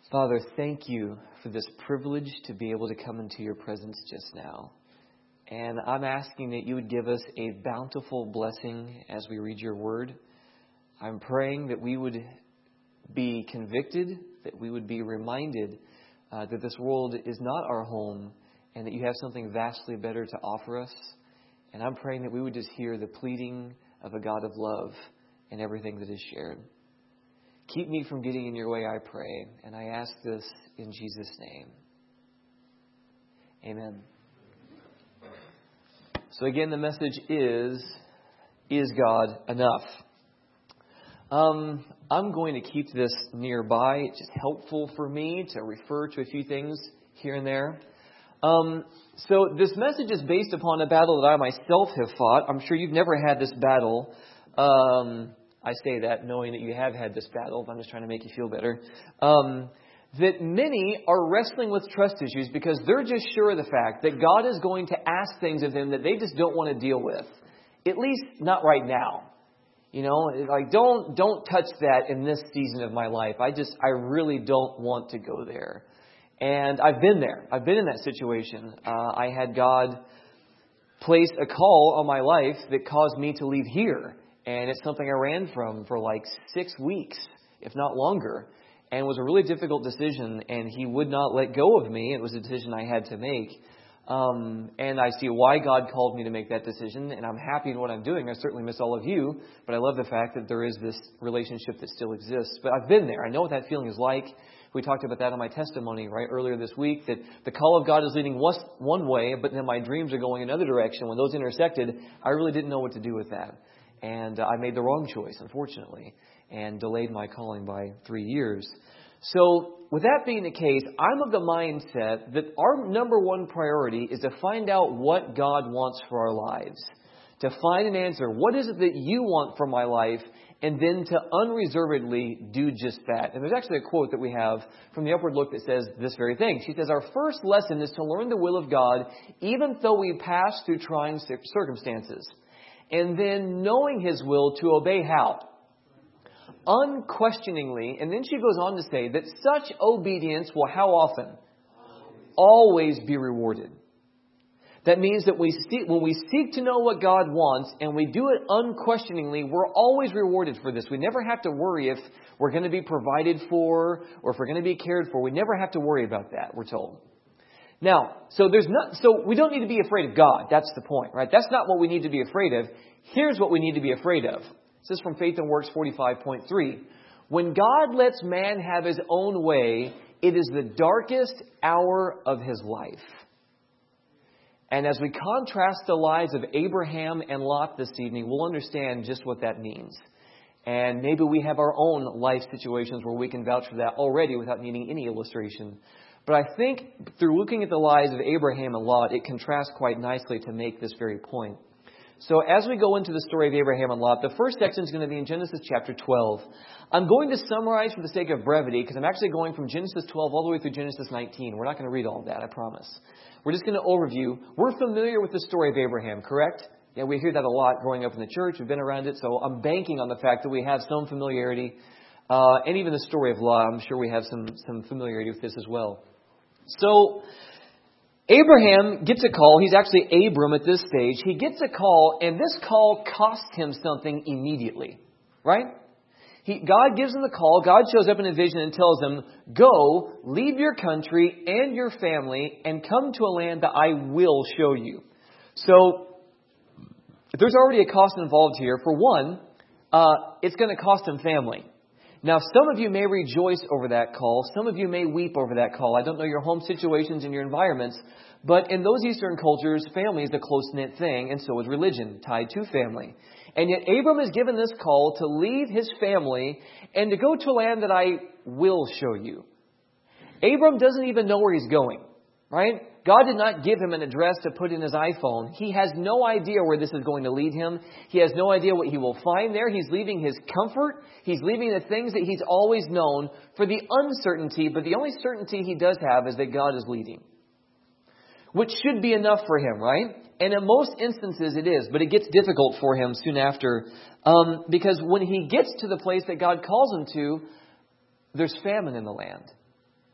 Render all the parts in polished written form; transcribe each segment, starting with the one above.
Father, thank you for this privilege to be able to come into your presence just now. And I'm asking that you would give us a bountiful blessing as we read your word. I'm praying that we would be convicted, that we would be reminded that this world is not our home and that you have something vastly better to offer us. And I'm praying that we would just hear the pleading of a God of love in everything that is shared. Keep me from getting in your way, I pray. And I ask this in Jesus' name. Amen. So again, the message is God enough? I'm going to keep this nearby. It's just helpful for me to refer to a few things here and there. So this message is based upon a battle that I myself have fought. I'm sure you've never had this battle. I say that knowing that you have had this battle. I'm just trying to make you feel better. That many are wrestling with trust issues because they're just sure of the fact that God is going to ask things of them that they just don't want to deal with. At least not right now. You know, like don't touch that in this season of my life. I really don't want to go there. And I've been there. I've been in that situation. I had God place a call on my life that caused me to leave here. And it's something I ran from for like 6 weeks, if not longer. And it was a really difficult decision. And He would not let go of me. It was a decision I had to make. And I see why God called me to make that decision. And I'm happy in what I'm doing. I certainly miss all of you. But I love the fact that there is this relationship that still exists. But I've been there. I know what that feeling is like. We talked about that in my testimony right earlier this week, that the call of God is leading us one way, but then my dreams are going another direction. When those intersected, I really didn't know what to do with that. And I made the wrong choice, unfortunately, and delayed my calling by 3 years. So with that being the case, I'm of the mindset that our number one priority is to find out what God wants for our lives. To find an answer. What is it that you want for my life? And then to unreservedly do just that. And there's actually a quote that we have from the Upward Look that says this very thing. She says, our first lesson is to learn the will of God, even though we pass through trying circumstances. And then knowing His will to obey how? Unquestioningly. And then she goes on to say that such obedience will how often? Always be rewarded. That means that when we seek to know what God wants and we do it unquestioningly, we're always rewarded for this. We never have to worry if we're going to be provided for or if we're going to be cared for. We never have to worry about that, we're told. Now, so we don't need to be afraid of God. That's the point, right? That's not what we need to be afraid of. Here's what we need to be afraid of. This is from Faith and Works 45.3. When God lets man have his own way, it is the darkest hour of his life. And as we contrast the lives of Abraham and Lot this evening, we'll understand just what that means. And maybe we have our own life situations where we can vouch for that already without needing any illustration. But I think through looking at the lives of Abraham and Lot, it contrasts quite nicely to make this very point. So as we go into the story of Abraham and Lot, the first section is going to be in Genesis chapter 12. I'm going to summarize for the sake of brevity because I'm actually going from Genesis 12 all the way through Genesis 19. We're not going to read all of that, I promise. We're just going to overview. We're familiar with the story of Abraham, correct? Yeah, we hear that a lot growing up in the church. We've been around it, so I'm banking on the fact that we have some familiarity. And even the story of Lot, I'm sure we have some familiarity with this as well. So Abraham gets a call. He's actually Abram at this stage. He gets a call, and this call costs him something immediately, right? God gives him the call. God shows up in a vision and tells him, go, leave your country and your family and come to a land that I will show you. So there's already a cost involved here. For one, it's going to cost him family. Now, some of you may rejoice over that call. Some of you may weep over that call. I don't know your home situations and your environments. But in those Eastern cultures, family is a close-knit thing, and so is religion, tied to family. And yet Abram is given this call to leave his family and to go to a land that I will show you. Abram doesn't even know where he's going, right? God did not give him an address to put in his iPhone. He has no idea where this is going to lead him. He has no idea what he will find there. He's leaving his comfort. He's leaving the things that he's always known for the uncertainty. But the only certainty he does have is that God is leading, which should be enough for him, right? And in most instances it is, but it gets difficult for him soon after because when he gets to the place that God calls him to, there's famine in the land.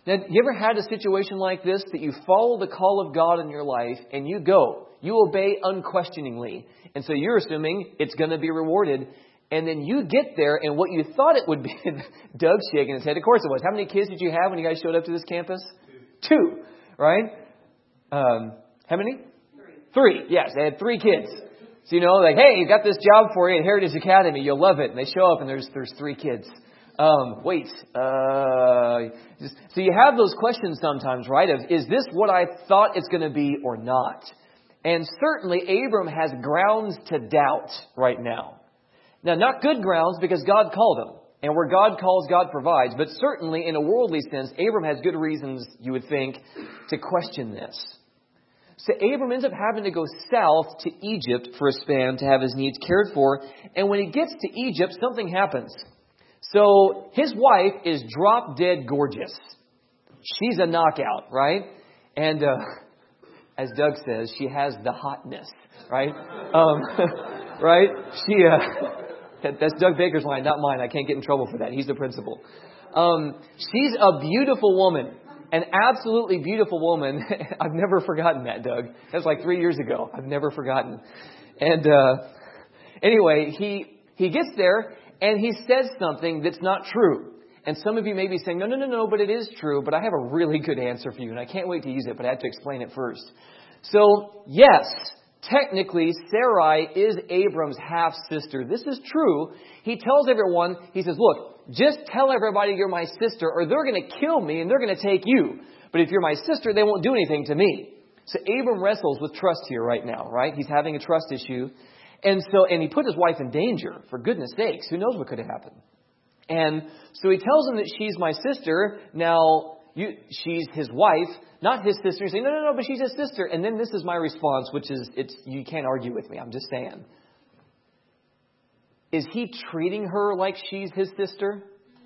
Now, you ever had a situation like this that you follow the call of God in your life and you go, you obey unquestioningly. And so you're assuming it's going to be rewarded. And then you get there and what you thought it would be, Doug's shaking his head. Of course it was. How many kids did you have when you guys showed up to this campus? 2, right? How many? 3. Yes, they had 3 kids. So, like, hey, you got this job for you at Heritage Academy. You'll love it. And they show up and there's 3 kids. So you have those questions sometimes, right? Of, is this what I thought it's going to be or not? And certainly Abram has grounds to doubt right now. Now, not good grounds because God called him. And where God calls, God provides. But certainly in a worldly sense, Abram has good reasons, you would think, to question this. So Abram ends up having to go south to Egypt for a span to have his needs cared for. And when he gets to Egypt, something happens. So his wife is drop dead gorgeous. She's a knockout, right? And as Doug says, she has the hotness, right? Right? That's Doug Baker's line, not mine. I can't get in trouble for that. He's the principal. She's a beautiful woman, an absolutely beautiful woman. I've never forgotten that, Doug. That was like 3 years ago. I've never forgotten. And anyway, he gets there. And he says something that's not true. And some of you may be saying, no, but it is true. But I have a really good answer for you. And I can't wait to use it, but I have to explain it first. So, yes, technically, Sarai is Abram's half-sister. This is true. He tells everyone, he says, look, just tell everybody you're my sister or they're going to kill me and they're going to take you. But if you're my sister, they won't do anything to me. So Abram wrestles with trust here right now, right? He's having a trust issue. And he put his wife in danger, for goodness sakes. Who knows what could have happened? And so he tells him that she's my sister. Now, she's his wife, not his sister. You say, no, but she's his sister. And then this is my response, which is, you can't argue with me. I'm just saying. Is he treating her like she's his sister?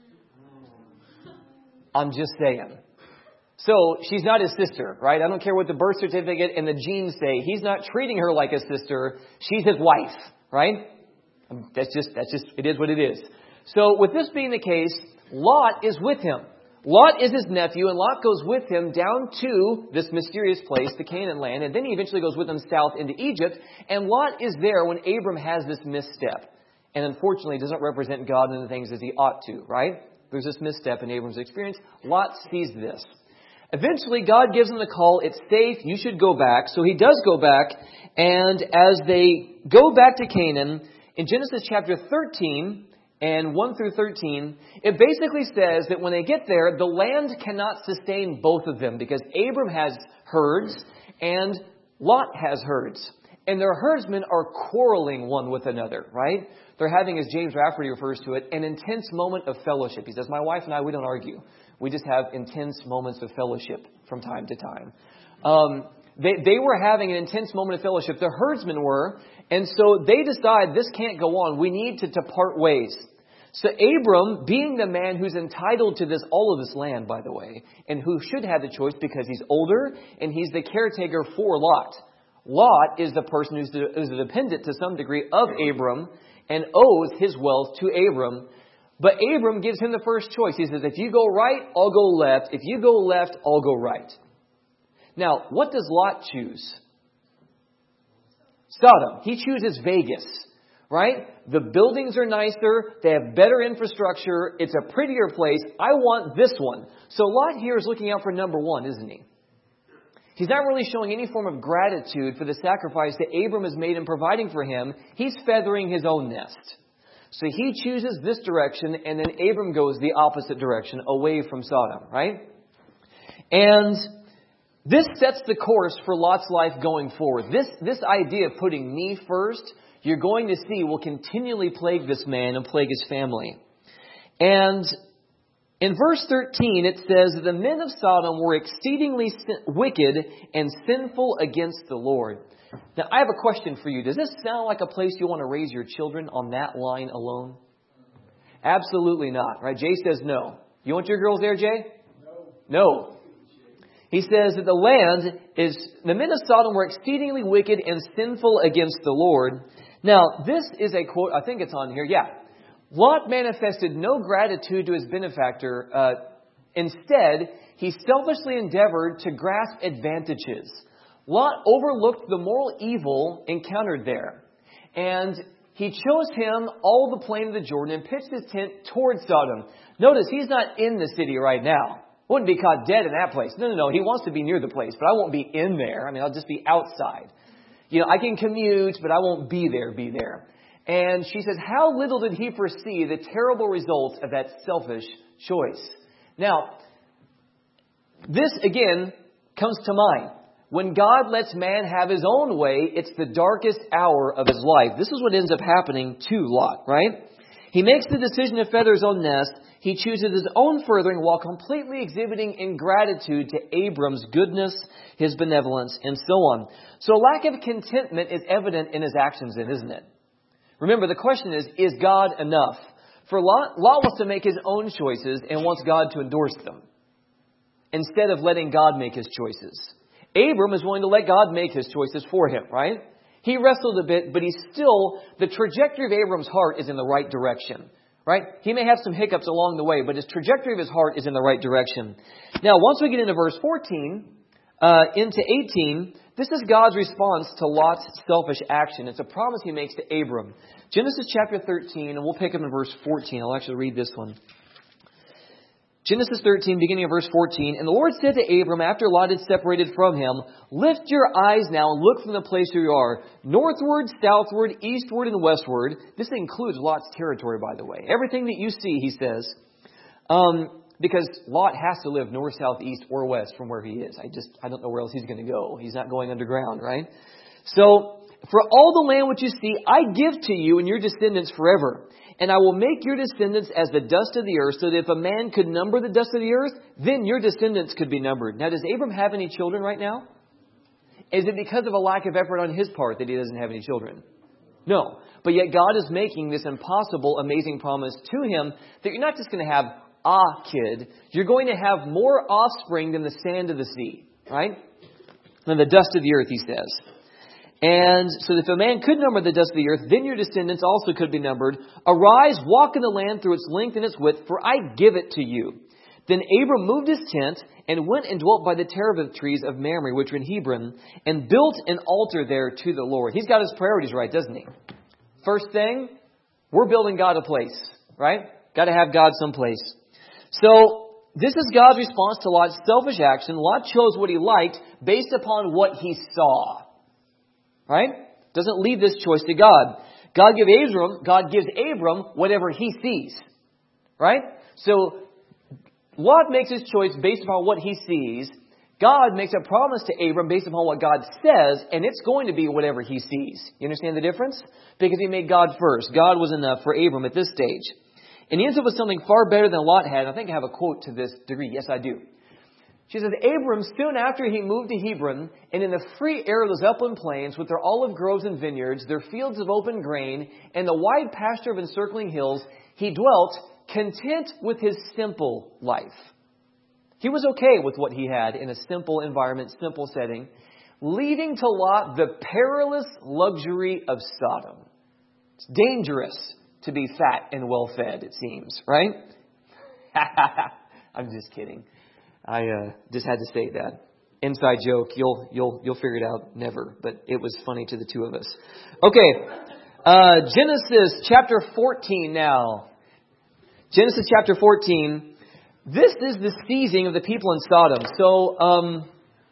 I'm just saying. So she's not his sister, right? I don't care what the birth certificate and the genes say. He's not treating her like a sister. She's his wife, right? That's just, it is what it is. So with this being the case, Lot is with him. Lot is his nephew, and Lot goes with him down to this mysterious place, the Canaan land, and then he eventually goes with them south into Egypt. And Lot is there when Abram has this misstep, and unfortunately doesn't represent God in the things as he ought to, right? There's this misstep in Abram's experience. Lot sees this. Eventually, God gives him the call, it's safe, you should go back. So he does go back, and as they go back to Canaan, in Genesis chapter 13 and 1 through 13, it basically says that when they get there, the land cannot sustain both of them because Abram has herds and Lot has herds. And their herdsmen are quarreling one with another, right? They're having, as James Rafferty refers to it, an intense moment of fellowship. He says, my wife and I, we don't argue. We just have intense moments of fellowship from time to time. They were having an intense moment of fellowship. The herdsmen were. And so they decide this can't go on. We need to part ways. So Abram, being the man who's entitled to all of this land, by the way, and who should have the choice because he's older and he's the caretaker for Lot. Lot is the person who's a dependent to some degree of Abram and owes his wealth to Abram. But Abram gives him the first choice. He says, if you go right, I'll go left. If you go left, I'll go right. Now, what does Lot choose? Sodom. He chooses Vegas, right? The buildings are nicer. They have better infrastructure. It's a prettier place. I want this one. So Lot here is looking out for number one, isn't he? He's not really showing any form of gratitude for the sacrifice that Abram has made in providing for him. He's feathering his own nest. So he chooses this direction, and then Abram goes the opposite direction, away from Sodom, right? And this sets the course for Lot's life going forward. This idea of putting me first, you're going to see, will continually plague this man and plague his family. And in verse 13, it says that the men of Sodom were exceedingly wicked and sinful against the Lord. Now, I have a question for you. Does this sound like a place you want to raise your children on that line alone? Absolutely not, right? Jay says no. You want your girls there, Jay? No. He says that the men of Sodom were exceedingly wicked and sinful against the Lord. Now, this is a quote, I think it's on here. Yeah. Lot manifested no gratitude to his benefactor, Instead, he selfishly endeavored to grasp advantages. Lot overlooked the moral evil encountered there. And he chose him all the plain of the Jordan and pitched his tent towards Sodom. Notice, he's not in the city right now. Wouldn't be caught dead in that place. No. He wants to be near the place, but I won't be in there. I mean, I'll just be outside. I can commute, but I won't be there. And she says, how little did he foresee the terrible results of that selfish choice? Now, this again comes to mind. When God lets man have his own way, it's the darkest hour of his life. This is what ends up happening to Lot, right? He makes the decision to feather his own nest. He chooses his own furthering while completely exhibiting ingratitude to Abram's goodness, his benevolence, and so on. So lack of contentment is evident in his actions, isn't it? Remember, the question is God enough? For Lot wants to make his own choices and wants God to endorse them, instead of letting God make his choices. Abram is willing to let God make his choices for him, right? He wrestled a bit, but the trajectory of Abram's heart is in the right direction, right? He may have some hiccups along the way, but his trajectory of his heart is in the right direction. Now, once we get into verse 14, into 18, this is God's response to Lot's selfish action. It's a promise he makes to Abram. Genesis chapter 13, and we'll pick up in verse 14. I'll actually read this one. Genesis 13, beginning of verse 14. And the Lord said to Abram, after Lot had separated from him, lift your eyes now and look from the place where you are, northward, southward, eastward, and westward. This includes Lot's territory, by the way. Everything that you see, he says, because Lot has to live north, south, east, or west from where he is. I don't know where else he's going to go. He's not going underground, right? So, for all the land which you see, I give to you and your descendants forever. And I will make your descendants as the dust of the earth, so that if a man could number the dust of the earth, then your descendants could be numbered. Now, does Abram have any children right now? Is it because of a lack of effort on his part that he doesn't have any children? No. But yet God is making this impossible, amazing promise to him that you're not just going to have a kid. You're going to have more offspring than the sand of the sea, right? Than the dust of the earth, he says. And so if a man could number the dust of the earth, then your descendants also could be numbered. Arise, walk in the land through its length and its width, for I give it to you. Then Abram moved his tent and went and dwelt by the terebinth trees of Mamre, which were in Hebron, and built an altar there to the Lord. He's got his priorities right, doesn't he? First thing, we're building God a place, right? Got to have God someplace. So this is God's response to Lot's selfish action. Lot chose what he liked based upon what he saw. Right? Doesn't leave this choice to God. God gives Abram whatever he sees. Right? So Lot makes his choice based upon what he sees. God makes a promise to Abram based upon what God says, and it's going to be whatever he sees. You understand the difference? Because he made God first. God was enough for Abram at this stage. And he ends up with something far better than Lot had. I think I have a quote to this degree. Yes, I do. She says, Abram, soon after he moved to Hebron, and in the free air of those upland plains, with their olive groves and vineyards, their fields of open grain, and the wide pasture of encircling hills, he dwelt content with his simple life. He was okay with what he had in a simple environment, simple setting, leaving to Lot the perilous luxury of Sodom. It's dangerous to be fat and well-fed, it seems, right? I'm just kidding. I just had to say that. Inside joke. You'll figure it out never. But it was funny to the two of us. Okay. Genesis chapter 14 now. Genesis chapter 14. This is the seizing of the people in Sodom. So,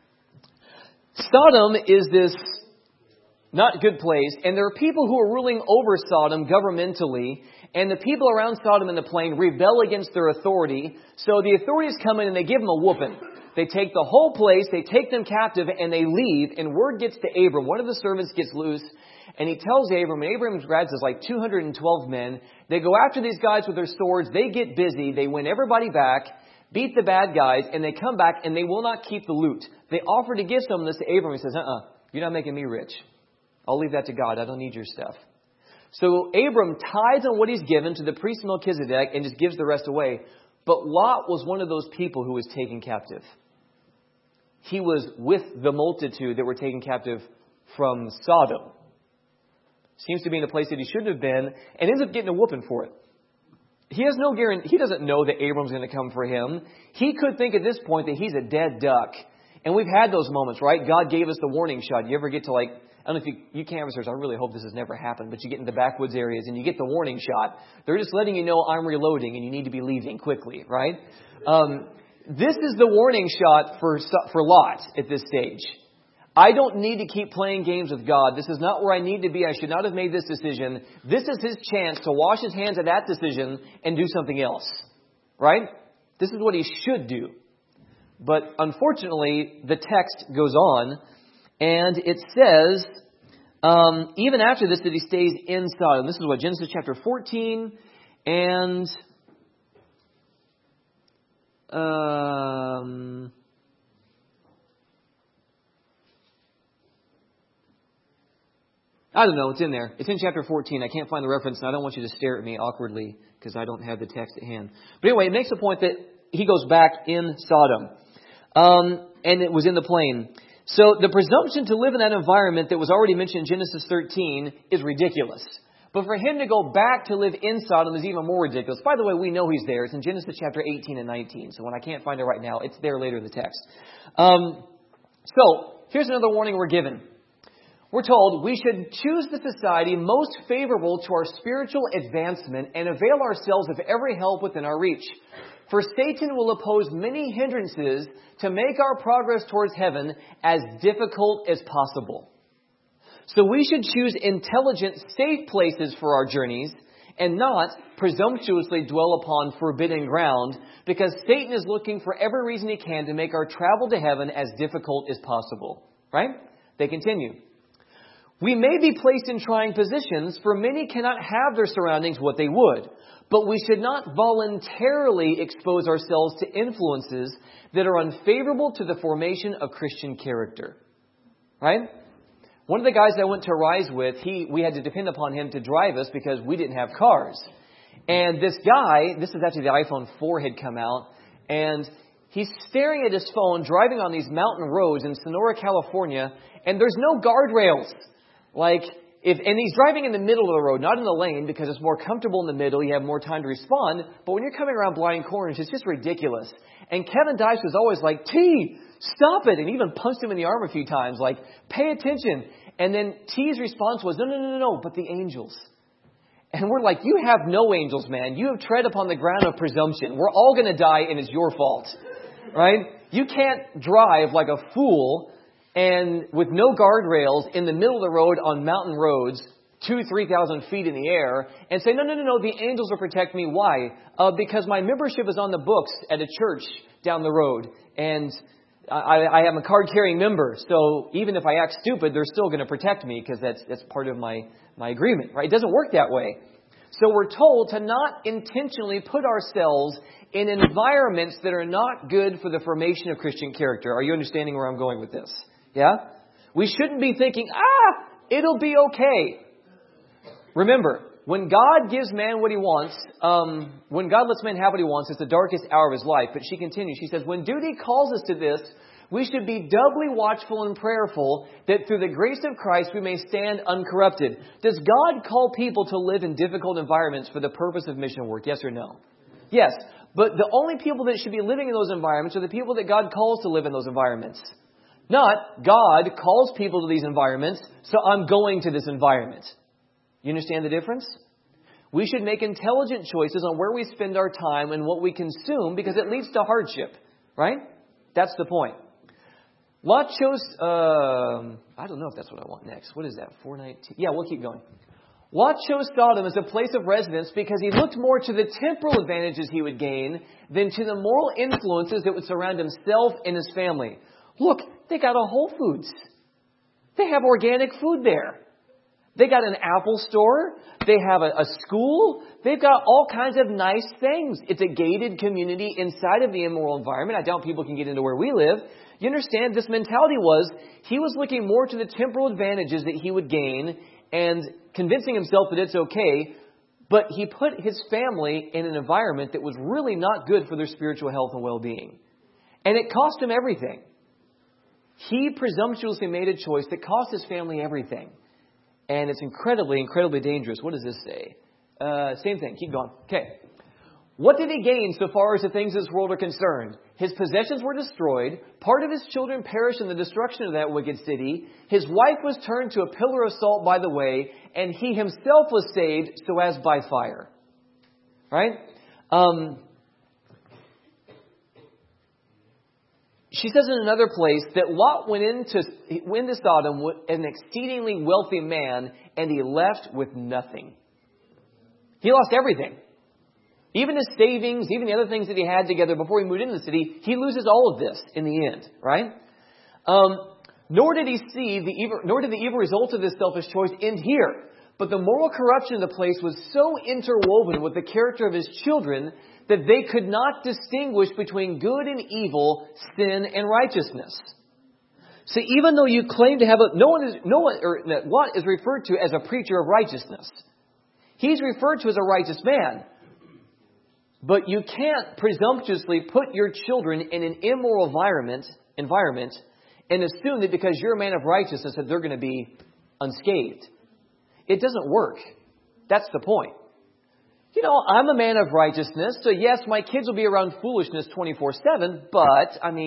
Sodom is this not good place. And there are people who are ruling over Sodom governmentally. And the people around Sodom and the plain rebel against their authority. So the authorities come in and they give them a whooping. They take the whole place, they take them captive, and they leave. And word gets to Abram. One of the servants gets loose. And he tells Abram, and Abram grabs his like 212 men. They go after these guys with their swords. They get busy. They win everybody back, beat the bad guys, and they come back and they will not keep the loot. They offer to give some of this to Abram. He says, you're not making me rich. I'll leave that to God. I don't need your stuff. So Abram tithes on what he's given to the priest Melchizedek and just gives the rest away. But Lot was one of those people who was taken captive. He was with the multitude that were taken captive from Sodom. Seems to be in a place that he shouldn't have been and ends up getting a whooping for it. He has no guarantee. He doesn't know that Abram's going to come for him. He could think at this point that he's a dead duck. And we've had those moments, right? God gave us the warning shot. You ever get to I don't know if you canvassers, I really hope this has never happened, but you get in the backwoods areas and you get the warning shot. They're just letting you know I'm reloading and you need to be leaving quickly, right? This is the warning shot for Lot at this stage. I don't need to keep playing games with God. This is not where I need to be. I should not have made this decision. This is his chance to wash his hands of that decision and do something else, right? This is what he should do. But unfortunately, the text goes on, and it says, even after this, that he stays in Sodom. This is what, Genesis chapter 14, and I don't know, it's in there. It's in chapter 14. I can't find the reference, and I don't want you to stare at me awkwardly, because I don't have the text at hand. But anyway, it makes the point that he goes back in Sodom. And it was in the plain. So the presumption to live in that environment that was already mentioned in Genesis 13 is ridiculous. But for him to go back to live in Sodom is even more ridiculous. By the way, we know he's there. It's in Genesis chapter 18 and 19. So when I can't find it right now, it's there later in the text. So here's another warning we're given. We're told we should choose the society most favorable to our spiritual advancement and avail ourselves of every help within our reach. For Satan will oppose many hindrances to make our progress towards heaven as difficult as possible. So we should choose intelligent, safe places for our journeys and not presumptuously dwell upon forbidden ground, because Satan is looking for every reason he can to make our travel to heaven as difficult as possible. Right? They continue. We may be placed in trying positions, for many cannot have their surroundings what they would. But we should not voluntarily expose ourselves to influences that are unfavorable to the formation of Christian character. Right? One of the guys I went to Rise with, we had to depend upon him to drive us because we didn't have cars. And this guy, this is after the iPhone 4 had come out, and he's staring at his phone, driving on these mountain roads in Sonora, California, and there's no guardrails. And he's driving in the middle of the road, not in the lane, because it's more comfortable in the middle. You have more time to respond. But when you're coming around blind corners, it's just ridiculous. And Kevin Dice was always like, T, stop it. And even punched him in the arm a few times, like, pay attention. And then T's response was, no, but the angels. And we're like, you have no angels, man. You have tread upon the ground of presumption. We're all going to die, and it's your fault. Right? You can't drive like a fool and with no guardrails in the middle of the road on mountain roads, 2,000-3,000 feet in the air, and say, no, the angels will protect me. Why? Because my membership is on the books at a church down the road, and I am a card-carrying member, so even if I act stupid, they're still going to protect me, because that's part of my agreement. Right? It doesn't work that way. So we're told to not intentionally put ourselves in environments that are not good for the formation of Christian character. Are you understanding where I'm going with this? Yeah? We shouldn't be thinking, it'll be okay. Remember, when God gives man what he wants, when God lets man have what he wants, it's the darkest hour of his life. But she continues. She says, when duty calls us to this, we should be doubly watchful and prayerful that through the grace of Christ we may stand uncorrupted. Does God call people to live in difficult environments for the purpose of mission work? Yes or no? Yes. But the only people that should be living in those environments are the people that God calls to live in those environments. Not God calls people to these environments, so I'm going to this environment. You understand the difference? We should make intelligent choices on where we spend our time and what we consume, because it leads to hardship. Right? That's the point. Lot chose, I don't know if that's what I want next. What is that? 419? Yeah, we'll keep going. Lot chose Sodom as a place of residence because he looked more to the temporal advantages he would gain than to the moral influences that would surround himself and his family. Look, they got a Whole Foods. They have organic food there. They got an Apple store. They have a school. They've got all kinds of nice things. It's a gated community inside of the immoral environment. I doubt people can get into where we live. You understand, this mentality was, he was looking more to the temporal advantages that he would gain and convincing himself that it's okay. But he put his family in an environment that was really not good for their spiritual health and well-being. And it cost him everything. He presumptuously made a choice that cost his family everything. And it's incredibly, incredibly dangerous. What does this say? Same thing. Keep going. Okay. What did he gain so far as the things of this world are concerned? His possessions were destroyed. Part of his children perished in the destruction of that wicked city. His wife was turned to a pillar of salt by the way, and he himself was saved so as by fire. Right? She says in another place that Lot went into Sodom an exceedingly wealthy man, and he left with nothing. He lost everything. Even his savings, even the other things that he had together before he moved into the city, he loses all of this in the end, right? Nor did the evil result of this selfish choice end here. But the moral corruption of the place was so interwoven with the character of his children that they could not distinguish between good and evil, sin and righteousness. So even though you claim to have Lot is referred to as a preacher of righteousness. He's referred to as a righteous man. But you can't presumptuously put your children in an immoral environment and assume that because you're a man of righteousness that they're going to be unscathed. It doesn't work. That's the point. I'm a man of righteousness, so yes, my kids will be around foolishness 24/7, but, I'm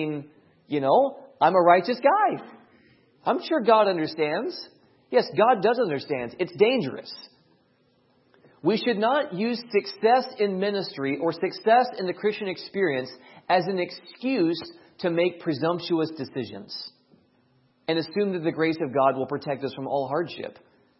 a righteous guy. I'm sure God understands. Yes, God does understand. It's dangerous. We should not use success in ministry or success in the Christian experience as an excuse to make presumptuous decisions and assume that the grace of God will protect us from all hardship.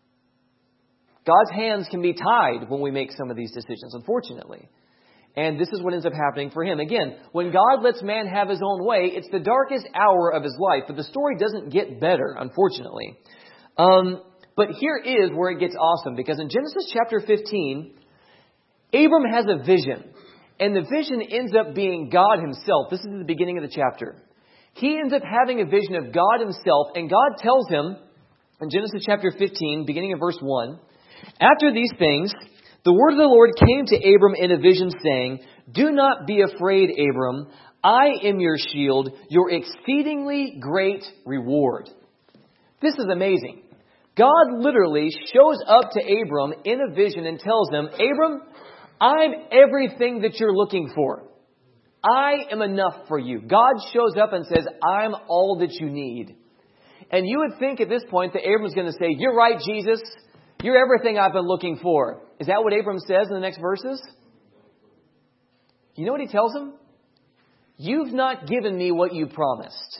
God's hands can be tied when we make some of these decisions, unfortunately. And this is what ends up happening for him. Again, when God lets man have his own way, it's the darkest hour of his life. But the story doesn't get better, unfortunately. But here is where it gets awesome. Because in Genesis chapter 15, Abram has a vision. And the vision ends up being God himself. This is the beginning of the chapter. He ends up having a vision of God himself. And God tells him, in Genesis chapter 15, beginning of verse 1, after these things, the word of the Lord came to Abram in a vision, saying, do not be afraid, Abram. I am your shield, your exceedingly great reward. This is amazing. God literally shows up to Abram in a vision and tells him, Abram, I'm everything that you're looking for. I am enough for you. God shows up and says, I'm all that you need. And you would think at this point that Abram's going to say, you're right, Jesus. You're everything I've been looking for. Is that what Abram says in the next verses? You know what he tells him? You've not given me what you promised.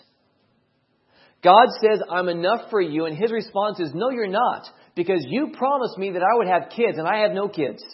God says, I'm enough for you. And his response is, no, you're not. Because you promised me that I would have kids, and I have no kids.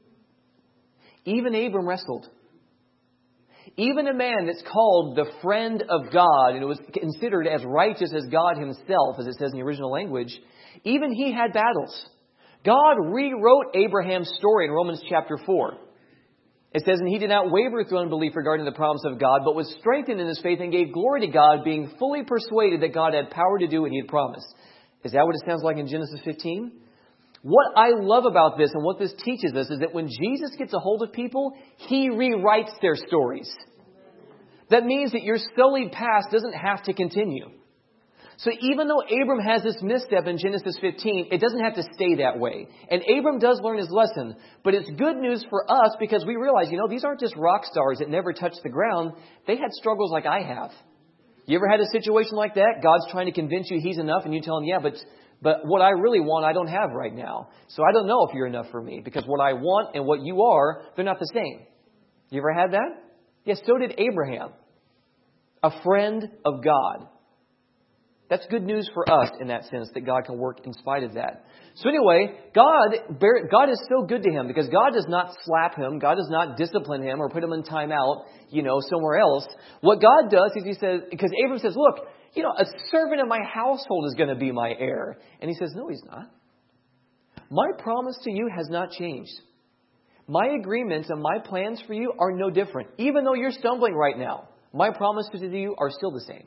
Even Abram wrestled. Even a man that's called the friend of God, and it was considered as righteous as God himself, as it says in the original language, even he had battles. God rewrote Abraham's story in Romans chapter 4. It says, and he did not waver through unbelief regarding the promise of God, but was strengthened in his faith and gave glory to God, being fully persuaded that God had power to do what he had promised. Is that what it sounds like in Genesis 15? What I love about this and what this teaches us is that when Jesus gets a hold of people, he rewrites their stories. That means that your sullied past doesn't have to continue. So even though Abram has this misstep in Genesis 15, it doesn't have to stay that way. And Abram does learn his lesson. But it's good news for us because we realize, these aren't just rock stars that never touch the ground. They had struggles like I have. You ever had a situation like that? God's trying to convince you he's enough and you tell him, yeah, but what I really want, I don't have right now. So I don't know if you're enough for me because what I want and what you are, they're not the same. You ever had that? Yes, so did Abraham, a friend of God. That's good news for us in that sense, that God can work in spite of that. So anyway, God is so good to him because God does not slap him. God does not discipline him or put him in timeout, somewhere else. What God does is he says, because Abram says, look, a servant of my household is going to be my heir. And he says, no, he's not. My promise to you has not changed. My agreements and my plans for you are no different. Even though you're stumbling right now, my promises to you are still the same.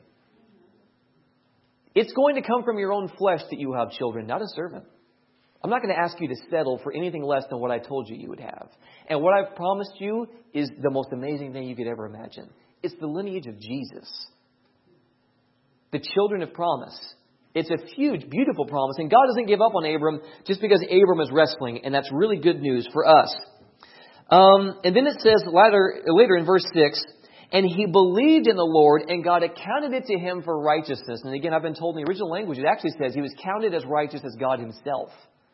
It's going to come from your own flesh that you have children, not a servant. I'm not going to ask you to settle for anything less than what I told you you would have. And what I've promised you is the most amazing thing you could ever imagine. It's the lineage of Jesus. The children of promise. It's a huge, beautiful promise. And God doesn't give up on Abram just because Abram is wrestling. And that's really good news for us. And then it says later in verse 6, and he believed in the Lord, and God accounted it to him for righteousness. And again, I've been told in the original language, it actually says he was counted as righteous as God himself.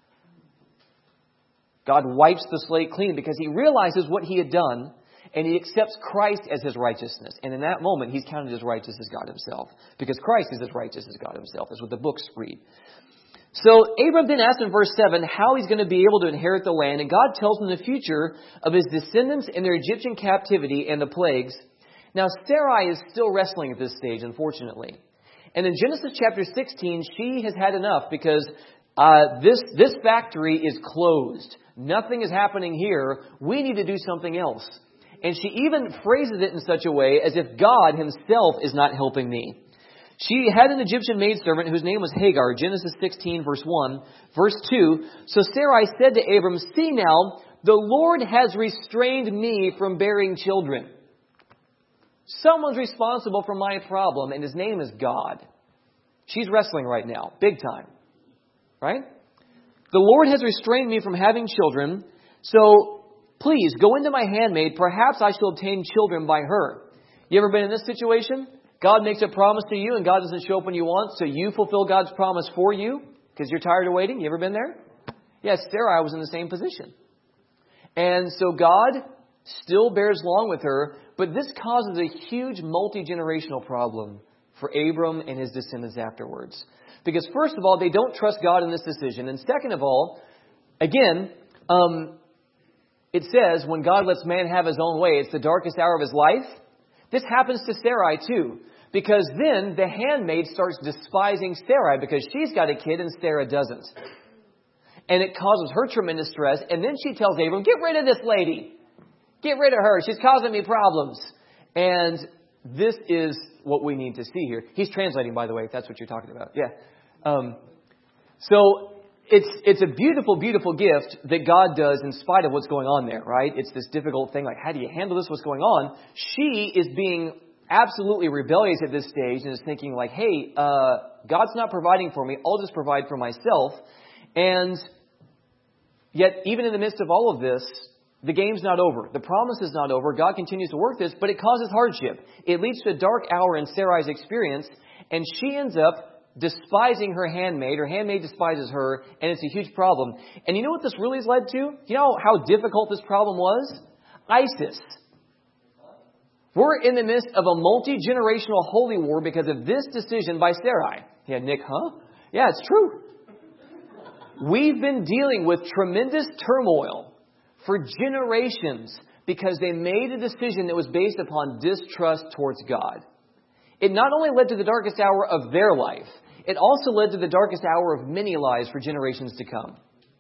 God wipes the slate clean because he realizes what he had done, and he accepts Christ as his righteousness. And in that moment, he's counted as righteous as God himself, because Christ is as righteous as God himself. That's what the books read. So Abram then asks in verse 7 how he's going to be able to inherit the land. And God tells him the future of his descendants in their Egyptian captivity and the plagues. Now Sarai is still wrestling at this stage, unfortunately. And in Genesis chapter 16, she has had enough because this factory is closed. Nothing is happening here. We need to do something else. And she even phrases it in such a way as if God himself is not helping me. She had an Egyptian maidservant whose name was Hagar, Genesis 16, verse 1. Verse 2, so Sarai said to Abram, see now, the Lord has restrained me from bearing children. Someone's responsible for my problem, and his name is God. She's wrestling right now, big time. Right? The Lord has restrained me from having children, so please go into my handmaid. Perhaps I shall obtain children by her. You ever been in this situation? God makes a promise to you and God doesn't show up when you want, so you fulfill God's promise for you because you're tired of waiting. You ever been there? Yes, Sarai was in the same position. And so God still bears long with her, but this causes a huge multi-generational problem for Abram and his descendants afterwards. Because first of all, they don't trust God in this decision. And second of all, again, it says when God lets man have his own way, it's the darkest hour of his life. This happens to Sarai too. Because then the handmaid starts despising Sarai because she's got a kid and Sarah doesn't. And it causes her tremendous stress. And then she tells Abram, get rid of this lady. Get rid of her. She's causing me problems. And this is what we need to see here. He's translating, by the way, if that's what you're talking about. Yeah. So it's a beautiful, beautiful gift that God does in spite of what's going on there, right? It's this difficult thing, like, how do you handle this? What's going on? She is being absolutely rebellious at this stage and is thinking like, hey, God's not providing for me. I'll just provide for myself. And yet, even in the midst of all of this, the game's not over. The promise is not over. God continues to work this, but it causes hardship. It leads to a dark hour in Sarai's experience, and she ends up despising her handmaid. Her handmaid despises her, and it's a huge problem. And you know what this really has led to? You know how difficult this problem was? ISIS. We're in the midst of a multi-generational holy war because of this decision by Sarai. Yeah, Nick, huh? Yeah, it's true. We've been dealing with tremendous turmoil for generations because they made a decision that was based upon distrust towards God. It not only led to the darkest hour of their life, it also led to the darkest hour of many lives for generations to come.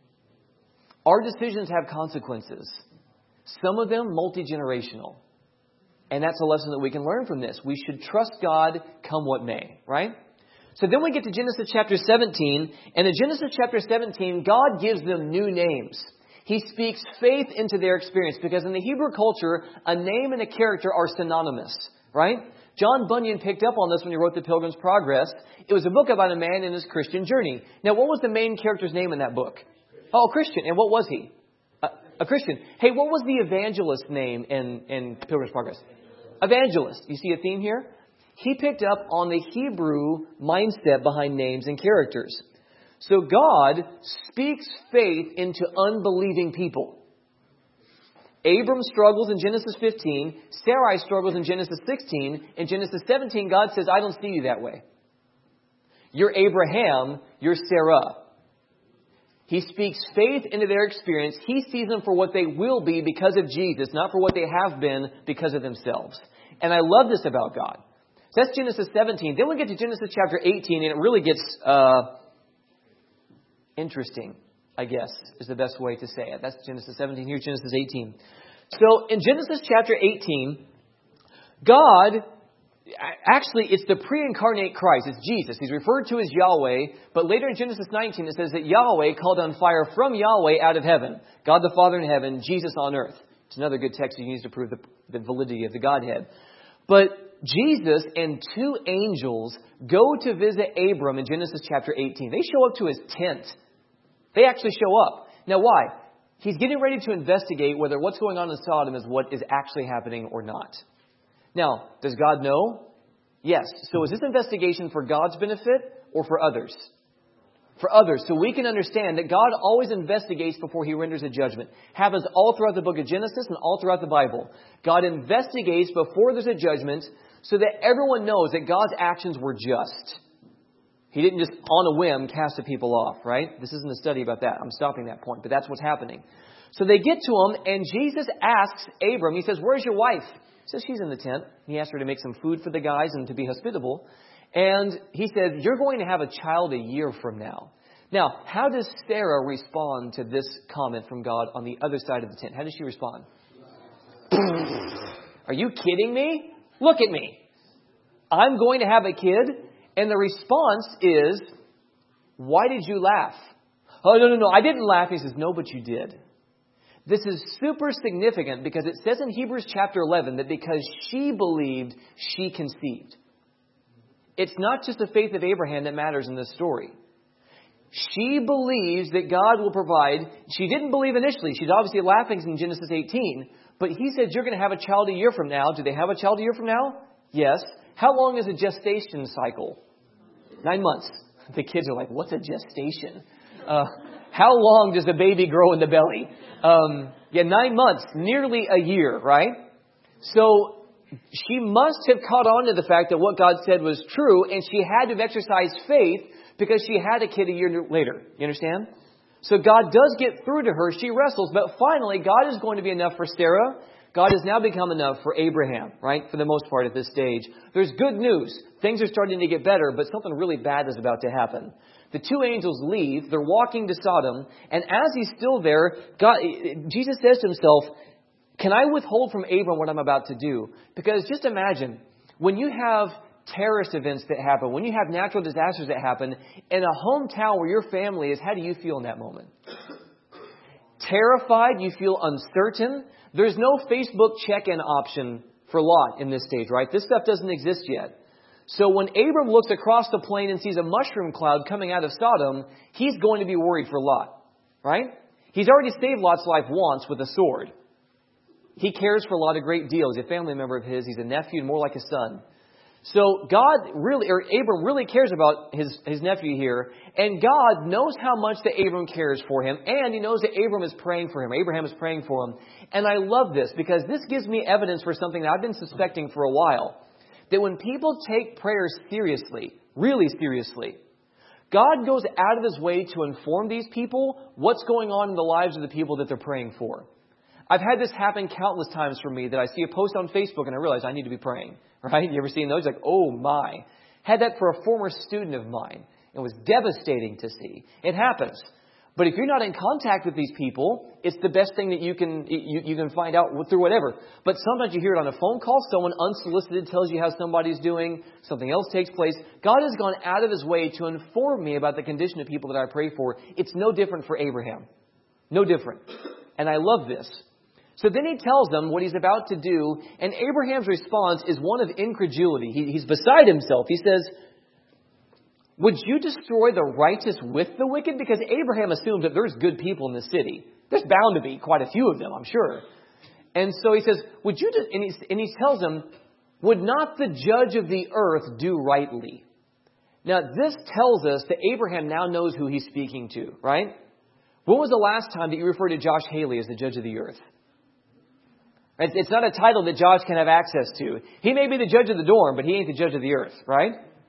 Our decisions have consequences. Some of them multi-generational. And that's a lesson that we can learn from this. We should trust God come what may, right? So then we get to Genesis chapter 17. And in Genesis chapter 17, God gives them new names. He speaks faith into their experience because in the Hebrew culture, a name and a character are synonymous, right? John Bunyan picked up on this when he wrote The Pilgrim's Progress. It was a book about a man in his Christian journey. Now, what was the main character's name in that book? Oh, Christian. And what was he? A Christian. Hey, what was the evangelist's name in Pilgrim's Progress? Evangelist. You see a theme here? He picked up on the Hebrew mindset behind names and characters. So God speaks faith into unbelieving people. Abram struggles in Genesis 15. Sarai struggles in Genesis 16. In Genesis 17, God says, I don't see you that way. You're Abraham. You're Sarah. He speaks faith into their experience. He sees them for what they will be because of Jesus, not for what they have been because of themselves. And I love this about God. So that's Genesis 17. Then we get to Genesis chapter 18, and it really gets interesting, I guess, is the best way to say it. That's Genesis 17. Here's Genesis 18. So in Genesis chapter 18, God, actually, it's the pre-incarnate Christ. It's Jesus. He's referred to as Yahweh. But later in Genesis 19, it says that Yahweh called on fire from Yahweh out of heaven. God the Father in heaven, Jesus on earth. It's another good text you use to prove the validity of the Godhead. But Jesus and two angels go to visit Abram in Genesis chapter 18. They show up to his tent. They actually show up. Now why? He's getting ready to investigate whether what's going on in Sodom is what is actually happening or not. Now, does God know? Yes. So is this investigation for God's benefit or for others? For others. So we can understand that God always investigates before He renders a judgment. Happens all throughout the book of Genesis and all throughout the Bible. God investigates before there's a judgment so that everyone knows that God's actions were just. He didn't just on a whim cast the people off, right? This isn't a study about that. I'm stopping that point, but that's what's happening. So they get to Him and Jesus asks Abram, He says, "Where's your wife?" He says, "She's in the tent." He asked her to make some food for the guys and to be hospitable. And He said, "You're going to have a child a year from now." Now, how does Sarah respond to this comment from God on the other side of the tent? How does she respond? Are you kidding me? Look at me. I'm going to have a kid. And the response is, "Why did you laugh?" "Oh, no, I didn't laugh." He says, "No, but you did." This is super significant because it says in Hebrews chapter 11 that because she believed, she conceived. It's not just the faith of Abraham that matters in this story. She believes that God will provide. She didn't believe initially. She's obviously laughing in Genesis 18. But He said, "You're going to have a child a year from now." Do they have a child a year from now? Yes. How long is a gestation cycle? 9 months. The kids are like, "What's a gestation?" How long does the baby grow in the belly? 9 months. Nearly a year, right? So she must have caught on to the fact that what God said was true, and she had to have exercised faith because she had a kid a year later. You understand? So God does get through to her. She wrestles, but finally God is going to be enough for Sarah. God has now become enough for Abraham, right? For the most part at this stage. There's good news. Things are starting to get better, but something really bad is about to happen. The two angels leave. They're walking to Sodom. And as He's still there, Jesus says to Himself, "Can I withhold from Abram what I'm about to do?" Because just imagine, when you have terrorist events that happen, when you have natural disasters that happen, in a hometown where your family is, how do you feel in that moment? Terrified? You feel uncertain? There's no Facebook check-in option for Lot in this stage, right? This stuff doesn't exist yet. So when Abram looks across the plain and sees a mushroom cloud coming out of Sodom, he's going to be worried for Lot, right? He's already saved Lot's life once with a sword. He cares for Lot a great deal. He's a family member of his. He's a nephew and more like a son. So Abram really cares about his nephew here. And God knows how much that Abram cares for him. And He knows that Abram is praying for him. Abraham is praying for him. And I love this because this gives me evidence for something that I've been suspecting for a while. That when people take prayer seriously, really seriously, God goes out of His way to inform these people what's going on in the lives of the people that they're praying for. I've had this happen countless times for me that I see a post on Facebook and I realize I need to be praying. Right? You ever seen those? Like, oh my. Had that for a former student of mine. It was devastating to see. It happens. But if you're not in contact with these people, it's the best thing that you can find out through whatever. But sometimes you hear it on a phone call. Someone unsolicited tells you how somebody's doing. Something else takes place. God has gone out of His way to inform me about the condition of people that I pray for. It's no different for Abraham. No different. And I love this. So then He tells them what He's about to do, and Abraham's response is one of incredulity. He's beside himself. He says, "Would you destroy the righteous with the wicked?" Because Abraham assumes that there's good people in the city. There's bound to be quite a few of them, I'm sure. And so he says, "Would you?" And he tells them, "Would not the judge of the earth do rightly?" Now this tells us that Abraham now knows who he's speaking to, right? When was the last time that you referred to Josh Haley as the judge of the earth? It's not a title that Josh can have access to. He may be the judge of the dorm, but he ain't the judge of the earth, right?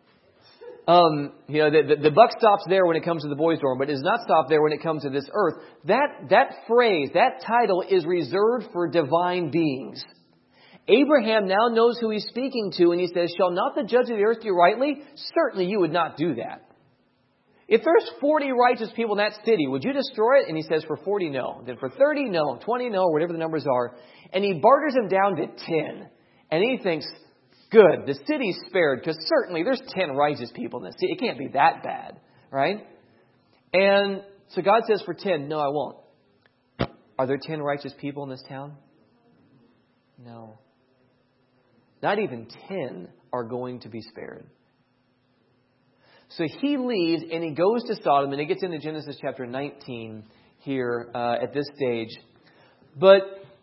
The buck stops there when it comes to the boys' dorm, but it does not stop there when it comes to this earth. That phrase, that title is reserved for divine beings. Abraham now knows who he's speaking to, and he says, "Shall not the judge of the earth do rightly?" Certainly you would not do that. If there's 40 righteous people in that city, would you destroy it? And he says, for 40, no. Then for 30, no. 20, no. Whatever the numbers are. And he barters him down to 10. And he thinks, good, the city's spared because certainly there's 10 righteous people in the city. It can't be that bad, right? And so God says for 10, no, I won't. Are there 10 righteous people in this town? No. Not even 10 are going to be spared. So he leaves and he goes to Sodom, and he gets into Genesis chapter 19. here at this stage. But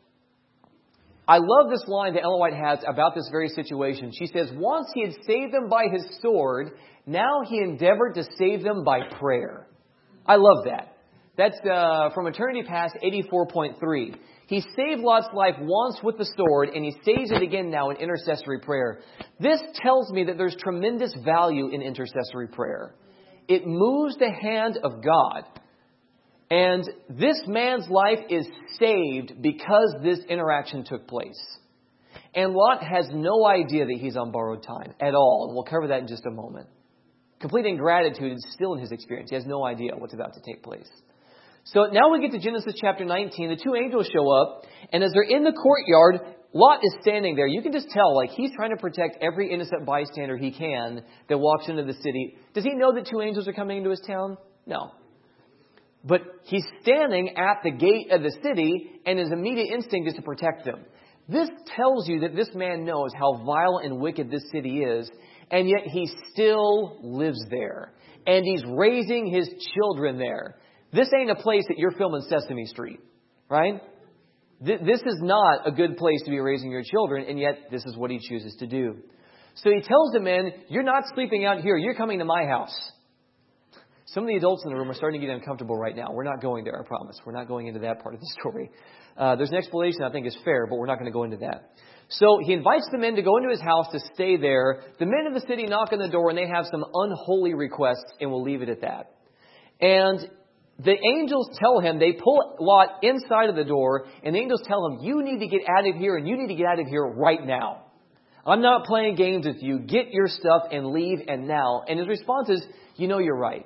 I love this line that Ellen White has about this very situation. She says, once he had saved them by his sword, now he endeavored to save them by prayer. I love that. That's from Eternity Past 84.3. He saved Lot's life once with the sword, and he saves it again now in intercessory prayer. This tells me that there's tremendous value in intercessory prayer. It moves the hand of God. And this man's life is saved because this interaction took place. And Lot has no idea that he's on borrowed time at all. And we'll cover that in just a moment. Complete ingratitude is still in his experience. He has no idea what's about to take place. So now we get to Genesis chapter 19. The two angels show up. And as they're in the courtyard, Lot is standing there. You can just tell, like, he's trying to protect every innocent bystander he can that walks into the city. Does he know that two angels are coming into his town? No. But he's standing at the gate of the city, and his immediate instinct is to protect them. This tells you that this man knows how vile and wicked this city is, and yet he still lives there. And he's raising his children there. This ain't a place that you're filming Sesame Street, right? This is not a good place to be raising your children, and yet this is what he chooses to do. So he tells the men, you're not sleeping out here, you're coming to my house. Some of the adults in the room are starting to get uncomfortable right now. We're not going there, I promise. We're not going into that part of the story. There's an explanation I think is fair, but we're not going to go into that. So he invites the men to go into his house to stay there. The men of the city knock on the door and they have some unholy requests, and we'll leave it at that. And the angels tell him, they pull Lot inside of the door, and the angels tell him, you need to get out of here, and you need to get out of here right now. I'm not playing games with you. Get your stuff and leave, and now. And his response is, you're right.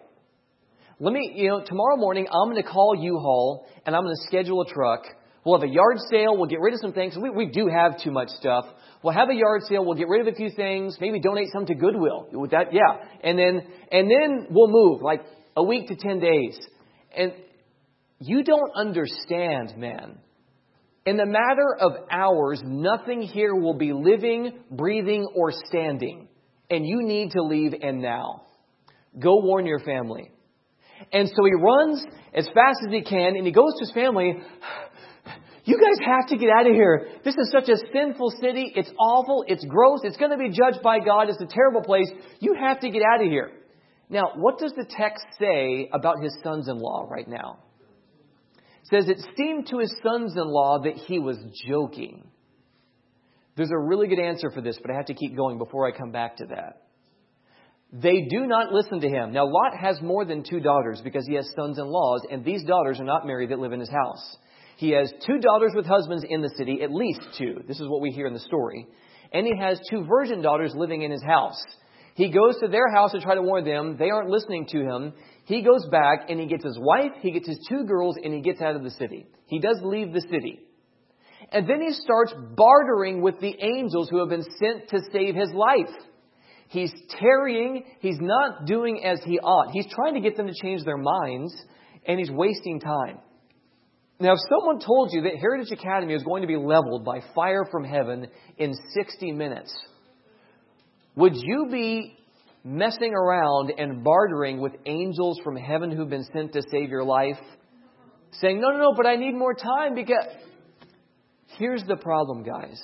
Tomorrow morning, I'm going to call U-Haul, and I'm going to schedule a truck. We'll have a yard sale. We'll get rid of some things. We do have too much stuff. We'll have a yard sale. We'll get rid of a few things. Maybe donate some to Goodwill. With that, yeah. And then we'll move, like a week to 10 days. And you don't understand, man. In the matter of hours, nothing here will be living, breathing, or standing. And you need to leave, and now. Go warn your family. And so he runs as fast as he can, and he goes to his family. You guys have to get out of here. This is such a sinful city. It's awful. It's gross. It's going to be judged by God. It's a terrible place. You have to get out of here. Now, what does the text say about his sons-in-law right now? It says it seemed to his sons-in-law that he was joking. There's a really good answer for this, but I have to keep going before I come back to that. They do not listen to him. Now, Lot has more than 2 daughters because he has sons-in-laws, and these daughters are not married that live in his house. He has 2 daughters with husbands in the city, at least 2. This is what we hear in the story. And he has 2 virgin daughters living in his house. He goes to their house to try to warn them. They aren't listening to him. He goes back and he gets his wife, he gets his 2 girls, and he gets out of the city. He does leave the city. And then he starts bartering with the angels who have been sent to save his life. He's tarrying. He's not doing as he ought. He's trying to get them to change their minds, and he's wasting time. Now, if someone told you that Heritage Academy is going to be leveled by fire from heaven in 60 minutes, would you be messing around and bartering with angels from heaven who've been sent to save your life? Saying, no, but I need more time because... Here's the problem, guys.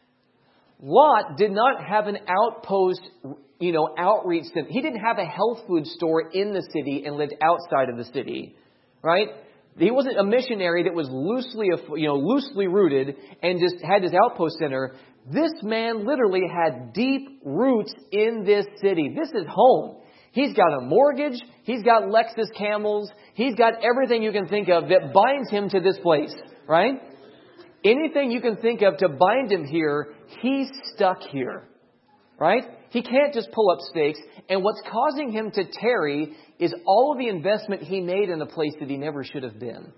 Lot did not have an outpost, outreach center. He didn't have a health food store in the city and lived outside of the city, right? He wasn't a missionary that was loosely rooted and just had his outpost center. This man literally had deep roots in this city. This is home. He's got a mortgage. He's got Lexus camels. He's got everything you can think of that binds him to this place, right? Anything you can think of to bind him here, he's stuck here, right? He can't just pull up stakes. And what's causing him to tarry is all of the investment he made in a place that he never should have been.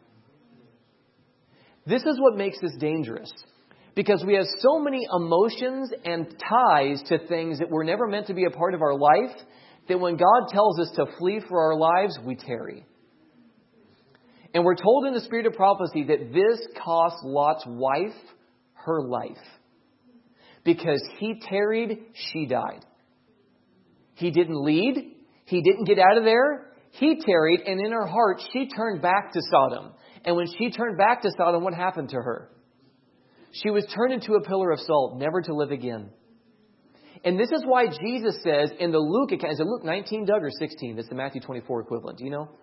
This is what makes this dangerous. Because we have so many emotions and ties to things that were never meant to be a part of our life, that when God tells us to flee for our lives, we tarry. And we're told in the spirit of prophecy that this cost Lot's wife her life. Because he tarried, she died. He didn't lead. He didn't get out of there. He tarried, and in her heart, she turned back to Sodom. And when she turned back to Sodom, what happened to her? She was turned into a pillar of salt, never to live again. And this is why Jesus says in the Luke account, is it Luke 19, Doug, or 16? That's the Matthew 24 equivalent. Do you know?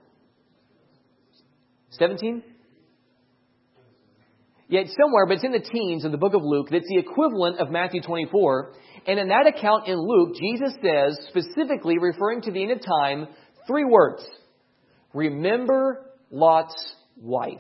17? Yeah, it's somewhere, but it's in the teens in the book of Luke. That's the equivalent of Matthew 24. And in that account in Luke, Jesus says, specifically referring to the end of time, 3 words. Remember Lot's wife.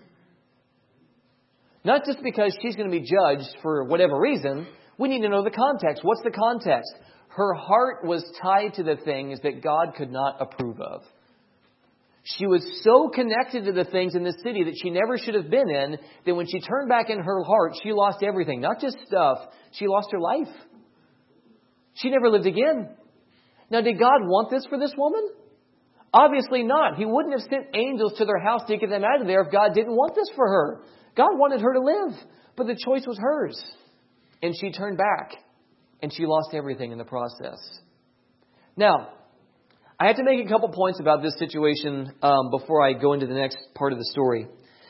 Not just because she's going to be judged for whatever reason. We need to know the context. What's the context? Her heart was tied to the things that God could not approve of. She was so connected to the things in the city that she never should have been in, that when she turned back in her heart, she lost everything. Not just stuff. She lost her life. She never lived again. Now, did God want this for this woman? Obviously not. He wouldn't have sent angels to their house to get them out of there if God didn't want this for her. God wanted her to live, but the choice was hers. And she turned back, and she lost everything in the process. Now, I have to make a couple points about this situation before I go into the next part of the story.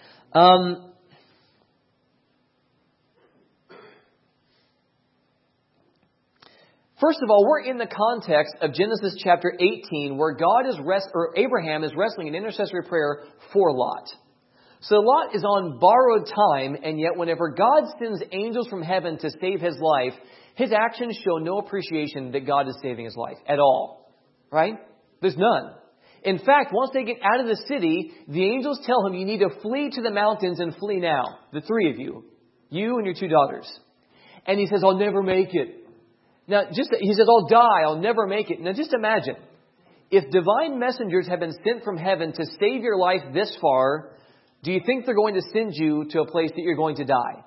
First of all, we're in the context of Genesis chapter 18, where Abraham is wrestling an intercessory prayer for Lot. So Lot is on borrowed time, and yet whenever God sends angels from heaven to save his life, his actions show no appreciation that God is saving his life at all. Right? There's none. In fact, once they get out of the city, the angels tell him, you need to flee to the mountains and flee now. The 3 of you. You and your 2 daughters. And he says, I'll never make it. Now, he says, I'll die. I'll never make it. Now, just imagine. If divine messengers have been sent from heaven to save your life this far, do you think they're going to send you to a place that you're going to die?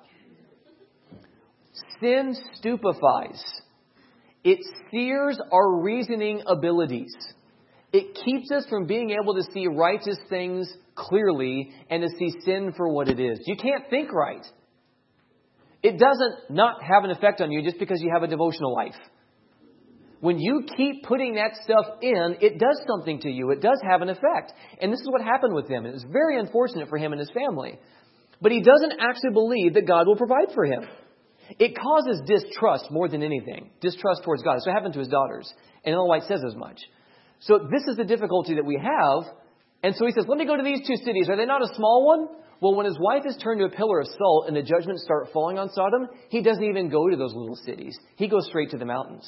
Sin stupefies. It sears our reasoning abilities. It keeps us from being able to see righteous things clearly and to see sin for what it is. You can't think right. It doesn't not have an effect on you just because you have a devotional life. When you keep putting that stuff in, it does something to you. It does have an effect. And this is what happened with him. It was very unfortunate for him and his family. But he doesn't actually believe that God will provide for him. It causes distrust more than anything. Distrust towards God. So it happened to his daughters. And Ellen White says as much. So this is the difficulty that we have. And so he says, let me go to these 2 cities. Are they not a small one? Well, when his wife is turned to a pillar of salt and the judgments start falling on Sodom, he doesn't even go to those little cities. He goes straight to the mountains.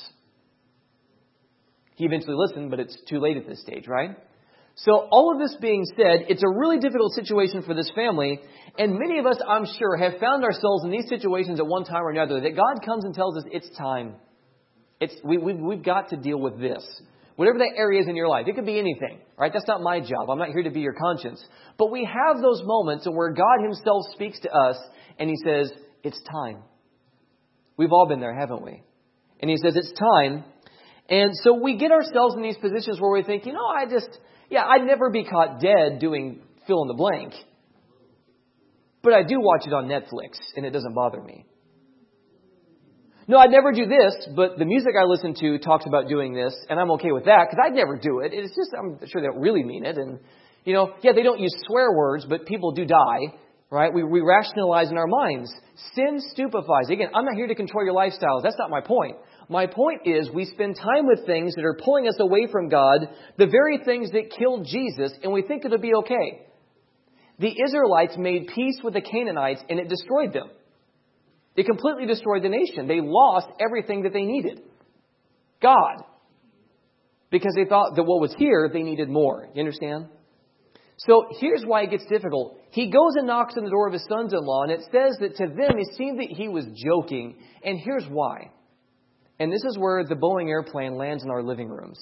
He eventually listened, but it's too late at this stage, right? So all of this being said, it's a really difficult situation for this family. And many of us, I'm sure, have found ourselves in these situations at one time or another, that God comes and tells us it's time. We've got to deal with this. Whatever that area is in your life. It could be anything, right? That's not my job. I'm not here to be your conscience. But we have those moments where God himself speaks to us and he says, it's time. We've all been there, haven't we? And he says, it's time. And so we get ourselves in these positions where we think, I'd never be caught dead doing fill in the blank. But I do watch it on Netflix and it doesn't bother me. No, I'd never do this, but the music I listen to talks about doing this, and I'm okay with that, because I'd never do it. It's just, I'm sure they don't really mean it. And, they don't use swear words, but people do die, right? We rationalize in our minds. Sin stupefies. Again, I'm not here to control your lifestyles. That's not my point. My point is we spend time with things that are pulling us away from God, the very things that killed Jesus, and we think it'll be okay. The Israelites made peace with the Canaanites, and it destroyed them. It completely destroyed the nation. They lost everything that they needed. God. Because they thought that what was here, they needed more. You understand? So here's why it gets difficult. He goes and knocks on the door of his sons-in-law, and it says that to them it seemed that he was joking. And here's why. And this is where the Boeing airplane lands in our living rooms.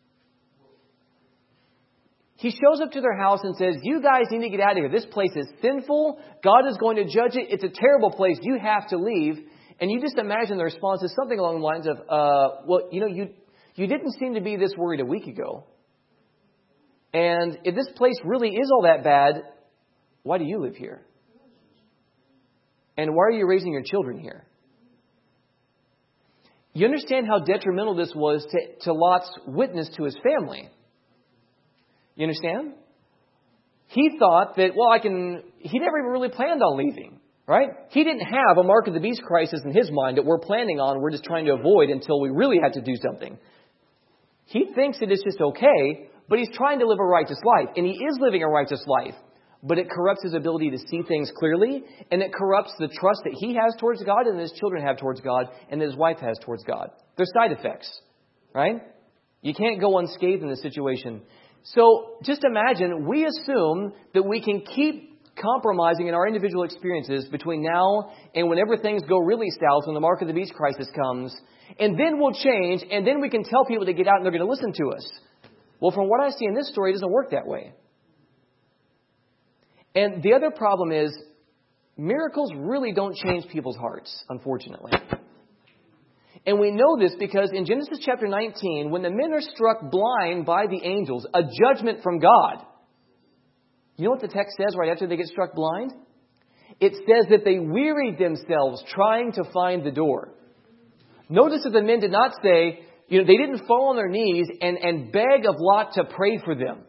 He shows up to their house and says, you guys need to get out of here. This place is sinful. God is going to judge it. It's a terrible place. You have to leave. And you just imagine the response is something along the lines of, you didn't seem to be this worried a week ago. And if this place really is all that bad, why do you live here? And why are you raising your children here? You understand how detrimental this was to Lot's witness to his family. You understand? He thought that, he never even really planned on leaving, right? He didn't have a mark of the beast crisis in his mind that we're planning on, we're just trying to avoid until we really have to do something. He thinks that it's just okay, but he's trying to live a righteous life. And he is living a righteous life. But it corrupts his ability to see things clearly, and it corrupts the trust that he has towards God and that his children have towards God and that his wife has towards God. There's side effects, right? You can't go unscathed in this situation. So just imagine, we assume that we can keep compromising in our individual experiences between now and whenever things go really south, when the mark of the beast crisis comes, and then we'll change, and then we can tell people to get out and they're going to listen to us. Well, from what I see in this story, it doesn't work that way. And the other problem is, miracles really don't change people's hearts, unfortunately. And we know this because in Genesis chapter 19, when the men are struck blind by the angels, a judgment from God, you know what the text says right after they get struck blind? It says that they wearied themselves trying to find the door. Notice that the men did not say, they didn't fall on their knees and beg of Lot to pray for them.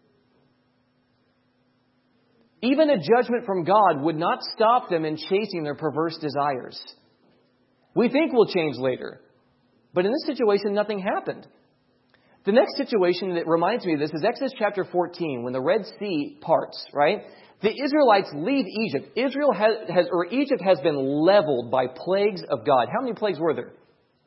Even a judgment from God would not stop them in chasing their perverse desires. We think we'll change later. But in this situation, nothing happened. The next situation that reminds me of this is Exodus chapter 14, when the Red Sea parts, right? The Israelites leave Egypt. Egypt has been leveled by plagues of God. How many plagues were there?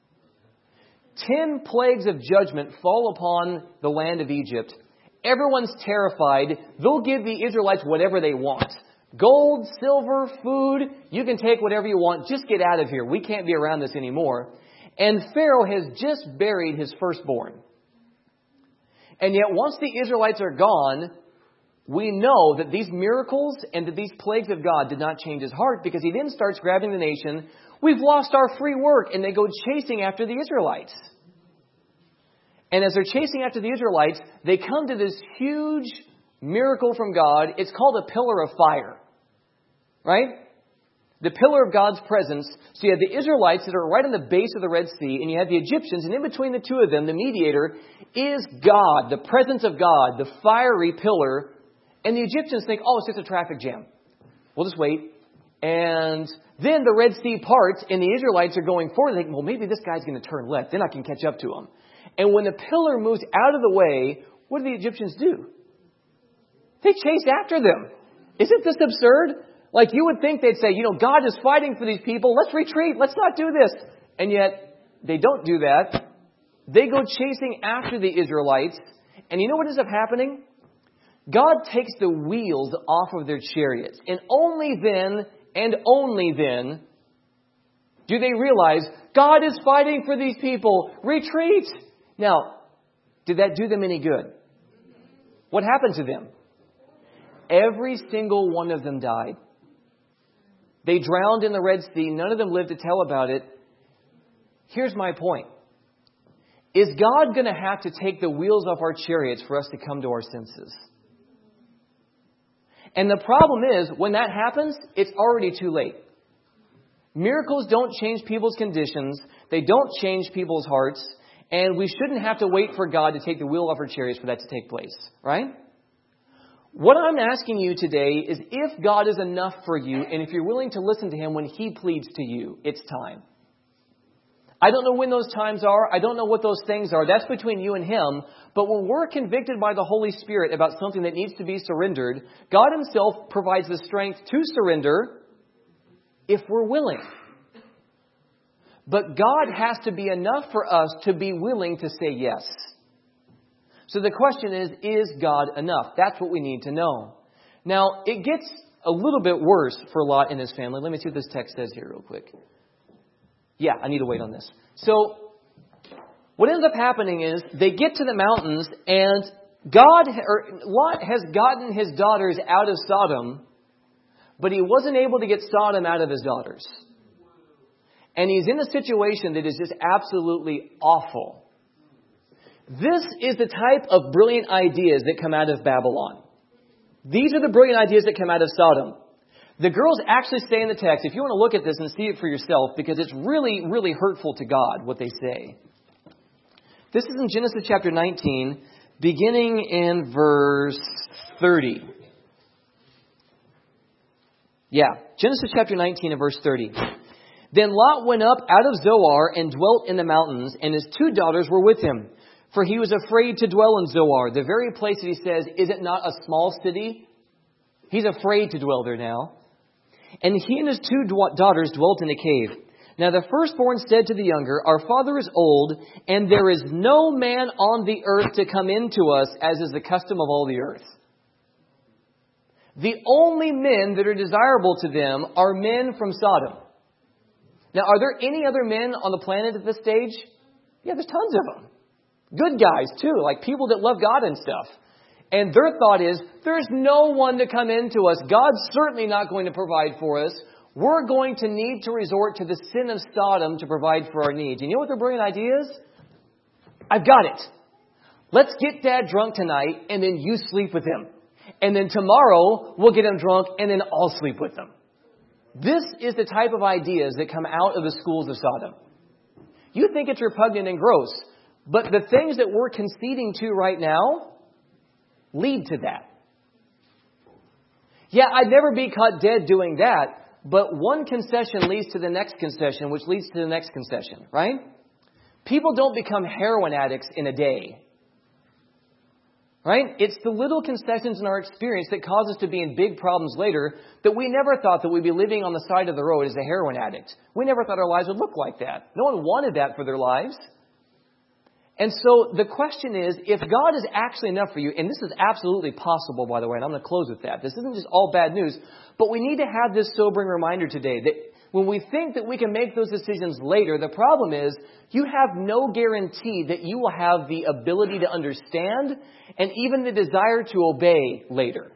10 plagues of judgment fall upon the land of Egypt. Everyone's terrified. They'll give the Israelites whatever they want. Gold, silver, food. You can take whatever you want. Just get out of here. We can't be around this anymore. And Pharaoh has just buried his firstborn. And yet once the Israelites are gone, we know that these miracles and that these plagues of God did not change his heart, because he then starts grabbing the nation. We've lost our free work. And they go chasing after the Israelites. And as they're chasing after the Israelites, they come to this huge miracle from God. It's called a pillar of fire. Right? The pillar of God's presence. So you have the Israelites that are right on the base of the Red Sea, and you have the Egyptians, and in between the two of them, the mediator is God, the presence of God, the fiery pillar. And the Egyptians think, it's just a traffic jam. We'll just wait. And then the Red Sea parts, and the Israelites are going forward. They think, maybe this guy's going to turn left. Then I can catch up to him. And when the pillar moves out of the way, what do the Egyptians do? They chase after them. Isn't this absurd? Like, you would think they'd say, God is fighting for these people. Let's retreat. Let's not do this. And yet, they don't do that. They go chasing after the Israelites. And you know what ends up happening? God takes the wheels off of their chariots. And only then do they realize, God is fighting for these people. Retreat. Now, did that do them any good? What happened to them? Every single one of them died. They drowned in the Red Sea. None of them lived to tell about it. Here's my point. Is God going to have to take the wheels off our chariots for us to come to our senses? And the problem is, when that happens, it's already too late. Miracles don't change people's conditions. They don't change people's hearts. And we shouldn't have to wait for God to take the wheel off our chariots for that to take place. Right? What I'm asking you today is, if God is enough for you, and if you're willing to listen to Him when He pleads to you, it's time. I don't know when those times are. I don't know what those things are. That's between you and Him. But when we're convicted by the Holy Spirit about something that needs to be surrendered, God Himself provides the strength to surrender if we're willing. But God has to be enough for us to be willing to say yes. So the question is God enough? That's what we need to know. Now, it gets a little bit worse for Lot and his family. Let me see what this text says here real quick. Yeah, I need to wait on this. So, what ends up happening is they get to the mountains, and Lot has gotten his daughters out of Sodom, but he wasn't able to get Sodom out of his daughters. And he's in a situation that is just absolutely awful. This is the type of brilliant ideas that come out of Babylon. These are the brilliant ideas that come out of Sodom. The girls actually say in the text, if you want to look at this and see it for yourself, because it's really, really hurtful to God, what they say. This is in Genesis chapter 19. beginning in verse 30. Yeah, Genesis chapter 19 and verse 30. Then Lot went up out of Zoar and dwelt in the mountains, and his 2 daughters were with him. For he was afraid to dwell in Zoar, the very place that he says, is it not a small city? He's afraid to dwell there now. And he and his 2 daughters dwelt in a cave. Now the firstborn said to the younger, Our father is old, and there is no man on the earth to come in to us, as is the custom of all the earth. The only men that are desirable to them are men from Sodom. Now, are there any other men on the planet at this stage? Yeah, there's tons of them. Good guys, too, like people that love God and stuff. And their thought is, there's no one to come into us. God's certainly not going to provide for us. We're going to need to resort to the sin of Sodom to provide for our needs. And you know what their brilliant idea is? I've got it. Let's get Dad drunk tonight, and then you sleep with him. And then tomorrow, we'll get him drunk, and then I'll sleep with him. This is the type of ideas that come out of the schools of Sodom. You think it's repugnant and gross, but the things that we're conceding to right now lead to that. Yeah, I'd never be caught dead doing that, but one concession leads to the next concession, which leads to the next concession, right? People don't become heroin addicts in a day. Right? It's the little concessions in our experience that cause us to be in big problems later that we never thought that we'd be living on the side of the road as a heroin addict. We never thought our lives would look like that. No one wanted that for their lives. And so the question is, if God is actually enough for you, and this is absolutely possible, by the way, and I'm going to close with that. This isn't just all bad news, but we need to have this sobering reminder today that when we think that we can make those decisions later, the problem is you have no guarantee that you will have the ability to understand and even the desire to obey later.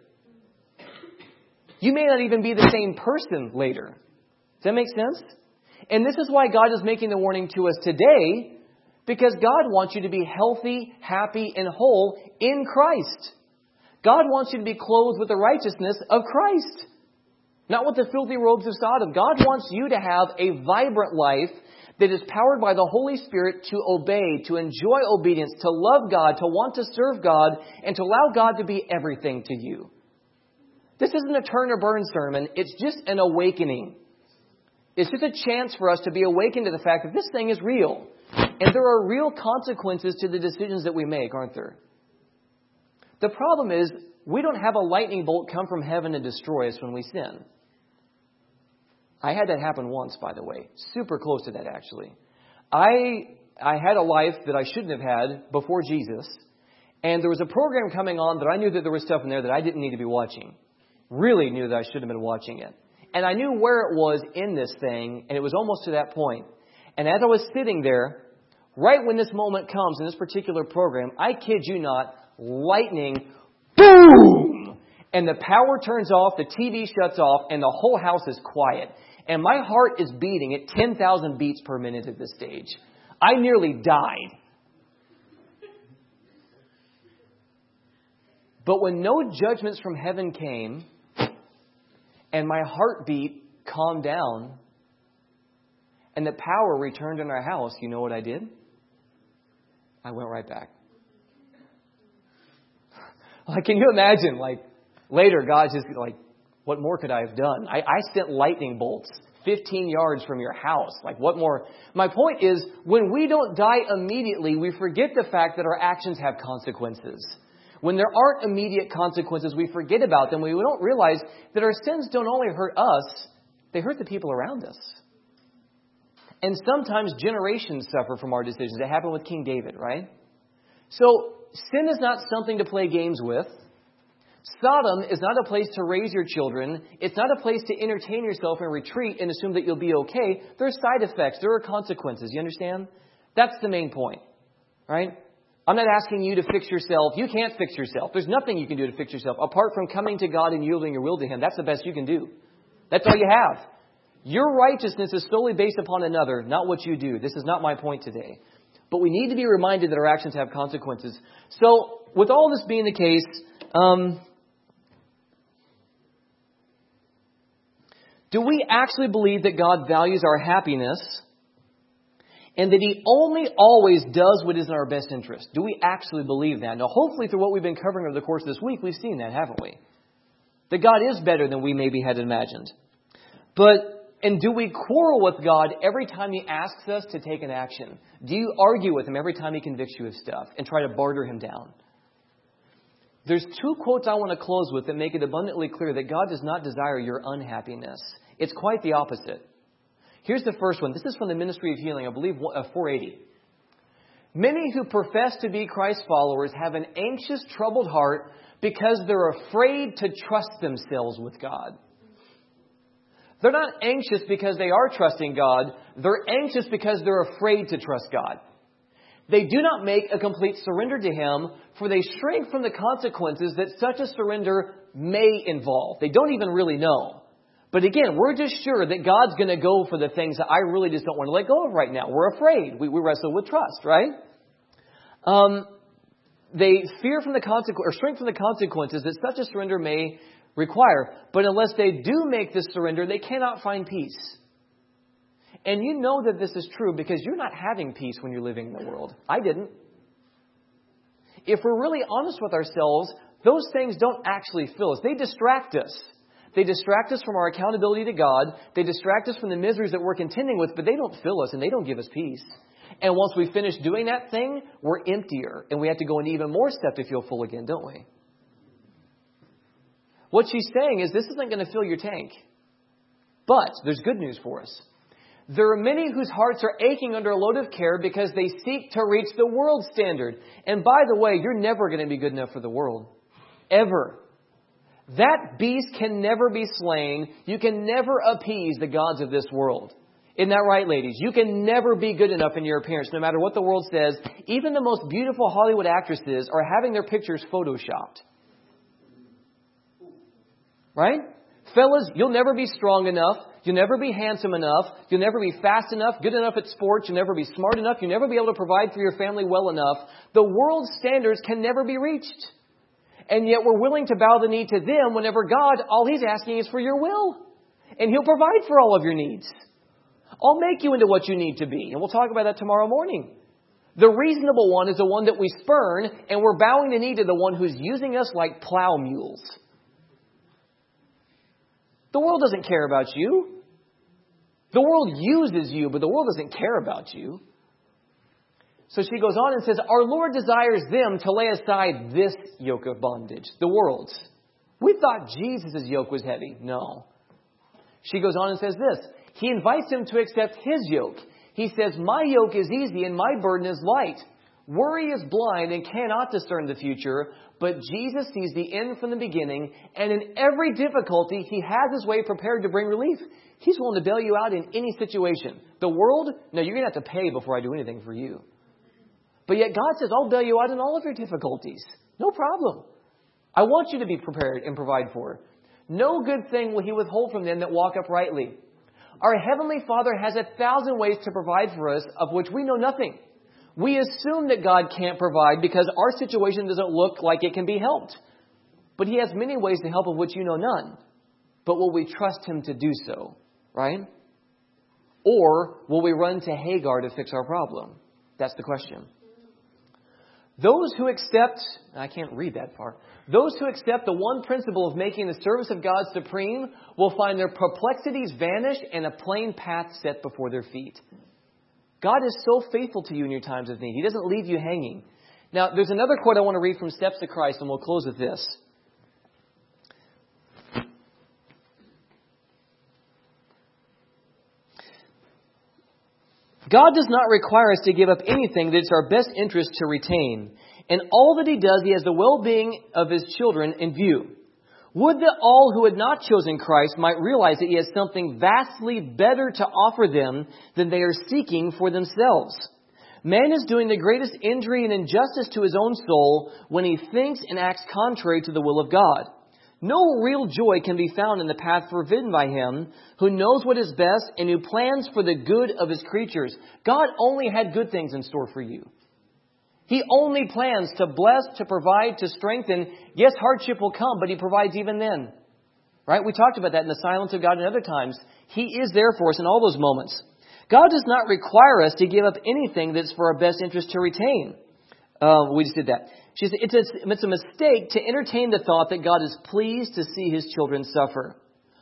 You may not even be the same person later. Does that make sense? And this is why God is making the warning to us today, because God wants you to be healthy, happy, and whole in Christ. God wants you to be clothed with the righteousness of Christ. Not with the filthy robes of Sodom. God wants you to have a vibrant life that is powered by the Holy Spirit to obey, to enjoy obedience, to love God, to want to serve God, and to allow God to be everything to you. This isn't a turn or burn sermon. It's just an awakening. It's just a chance for us to be awakened to the fact that this thing is real. And there are real consequences to the decisions that we make, aren't there? The problem is, we don't have a lightning bolt come from heaven and destroy us when we sin. I had that happen once, by the way. Super close to that, actually. I had a life that I shouldn't have had before Jesus. And there was a program coming on that I knew that there was stuff in there that I didn't need to be watching. Really knew that I shouldn't have been watching it. And I knew where it was in this thing, and it was almost to that point. And as I was sitting there, right when this moment comes in this particular program, I kid you not, lightning, boom! And the power turns off, the TV shuts off, and the whole house is quiet. And my heart is beating at 10,000 beats per minute at this stage. I nearly died. But when no judgments from heaven came, and my heartbeat calmed down, and the power returned in our house, you know what I did? I went right back. Like, can you imagine, later God's just what more could I have done? I sent lightning bolts 15 yards from your house. What more? My point is, when we don't die immediately, we forget the fact that our actions have consequences. When there aren't immediate consequences, we forget about them. We don't realize that our sins don't only hurt us, they hurt the people around us. And sometimes generations suffer from our decisions. It happened with King David, right? So sin is not something to play games with. Sodom is not a place to raise your children. It's not a place to entertain yourself and retreat and assume that you'll be okay. There are side effects. There are consequences. You understand? That's the main point, right? I'm not asking you to fix yourself. You can't fix yourself. There's nothing you can do to fix yourself apart from coming to God and yielding your will to Him. That's the best you can do. That's all you have. Your righteousness is solely based upon another, not what you do. This is not my point today. But we need to be reminded that our actions have consequences. So, with all this being the case, do we actually believe that God values our happiness and that He only always does what is in our best interest. Do we actually believe that? Now, hopefully through what we've been covering over the course of this week, we've seen that, haven't we? That God is better than we maybe had imagined. And do we quarrel with God every time He asks us to take an action? Do you argue with Him every time He convicts you of stuff and try to barter Him down? There's two quotes I want to close with that make it abundantly clear that God does not desire your unhappiness. It's quite the opposite. Here's the first one. This is from the Ministry of Healing, I believe 480. Many who profess to be Christ followers have an anxious, troubled heart because they're afraid to trust themselves with God. They're not anxious because they are trusting God. They're anxious because they're afraid to trust God. They do not make a complete surrender to Him, for they shrink from the consequences that such a surrender may involve. They don't even really know. But again, we're just sure that God's going to go for the things that I really just don't want to let go of right now. We're afraid. We wrestle with trust, right? They fear from the or shrink from the consequences that such a surrender may require. But unless they do make this surrender, they cannot find peace. And you know that this is true because you're not having peace when you're living in the world. I didn't. If we're really honest with ourselves, those things don't actually fill us. They distract us. They distract us from our accountability to God. They distract us from the miseries that we're contending with, but they don't fill us and they don't give us peace. And once we finish doing that thing, we're emptier. And we have to go into even more stuff to feel full again, don't we? What she's saying is this isn't going to fill your tank. But there's good news for us. There are many whose hearts are aching under a load of care because they seek to reach the world standard. And by the way, you're never going to be good enough for the world. Ever. That beast can never be slain. You can never appease the gods of this world. Isn't that right, ladies? You can never be good enough in your appearance, no matter what the world says. Even the most beautiful Hollywood actresses are having their pictures photoshopped. Right? Fellas, you'll never be strong enough. You'll never be handsome enough. You'll never be fast enough, good enough at sports. You'll never be smart enough. You'll never be able to provide for your family well enough. The world's standards can never be reached. And yet we're willing to bow the knee to them whenever God, all He's asking is for your will. And He'll provide for all of your needs. I'll make you into what you need to be. And we'll talk about that tomorrow morning. The reasonable one is the one that we spurn, and we're bowing the knee to the one who's using us like plow mules. The world doesn't care about you. The world uses you, but the world doesn't care about you. So she goes on and says, our Lord desires them to lay aside this yoke of bondage, the world's. We thought Jesus' yoke was heavy. No. She goes on and says this. He invites them to accept His yoke. He says, my yoke is easy and my burden is light. Worry is blind and cannot discern the future, but Jesus sees the end from the beginning, and in every difficulty, He has His way prepared to bring relief. He's willing to bail you out in any situation. The world, no, you're going to have to pay before I do anything for you. But yet God says, I'll bail you out in all of your difficulties. No problem. I want you to be prepared and provide for. No good thing will He withhold from them that walk uprightly. Our Heavenly Father has 1,000 ways to provide for us, of which we know nothing. We assume that God can't provide because our situation doesn't look like it can be helped. But He has many ways to help of which you know none. But will we trust Him to do so? Right? Or will we run to Hagar to fix our problem? That's the question. Those who accept, I can't read that part. Those who accept the one principle of making the service of God supreme will find their perplexities vanish and a plain path set before their feet. God is so faithful to you in your times of need. He doesn't leave you hanging. Now, there's another quote I want to read from Steps to Christ, and we'll close with this. God does not require us to give up anything that it's our best interest to retain. And all that He does, He has the well-being of His children in view. Would that all who had not chosen Christ might realize that He has something vastly better to offer them than they are seeking for themselves. Man is doing the greatest injury and injustice to his own soul when he thinks and acts contrary to the will of God. No real joy can be found in the path forbidden by Him who knows what is best and who plans for the good of His creatures. God only had good things in store for you. He only plans to bless, to provide, to strengthen. Yes, hardship will come, but He provides even then. Right? We talked about that in the silence of God and other times. He is there for us in all those moments. God does not require us to give up anything that's for our best interest to retain. We just did that. She said, it's a mistake to entertain the thought that God is pleased to see His children suffer.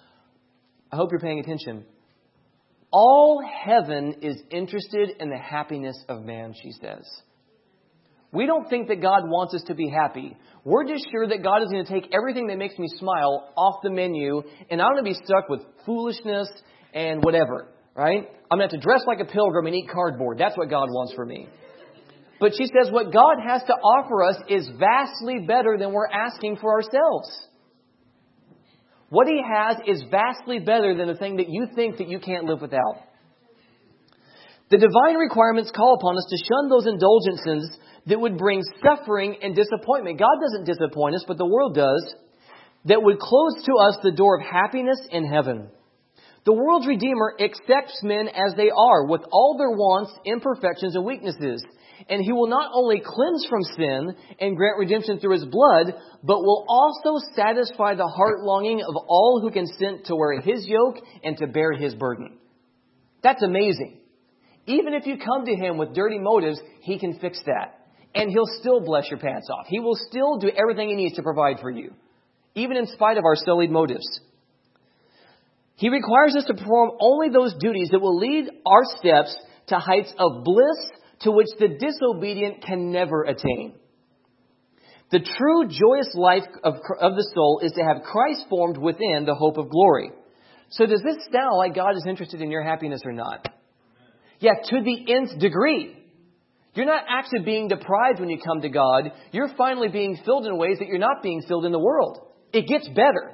I hope you're paying attention. All heaven is interested in the happiness of man, she says. We don't think that God wants us to be happy. We're just sure that God is going to take everything that makes me smile off the menu, and I'm going to be stuck with foolishness and whatever, right? I'm going to have to dress like a pilgrim and eat cardboard. That's what God wants for me. But she says what God has to offer us is vastly better than we're asking for ourselves. What He has is vastly better than the thing that you think that you can't live without. The divine requirements call upon us to shun those indulgences that would bring suffering and disappointment. God doesn't disappoint us, but the world does. That would close to us the door of happiness in heaven. The world's Redeemer accepts men as they are, with all their wants, imperfections, and weaknesses. And He will not only cleanse from sin and grant redemption through His blood, but will also satisfy the heart longing of all who consent to wear His yoke and to bear His burden. That's amazing. Even if you come to Him with dirty motives, He can fix that. And He'll still bless your pants off. He will still do everything He needs to provide for you, even in spite of our sullied motives. He requires us to perform only those duties that will lead our steps to heights of bliss to which the disobedient can never attain. The true joyous life of the soul is to have Christ formed within the hope of glory. So does this sound like God is interested in your happiness or not? Yeah, to the nth degree. You're not actually being deprived when you come to God. You're finally being filled in ways that you're not being filled in the world. It gets better.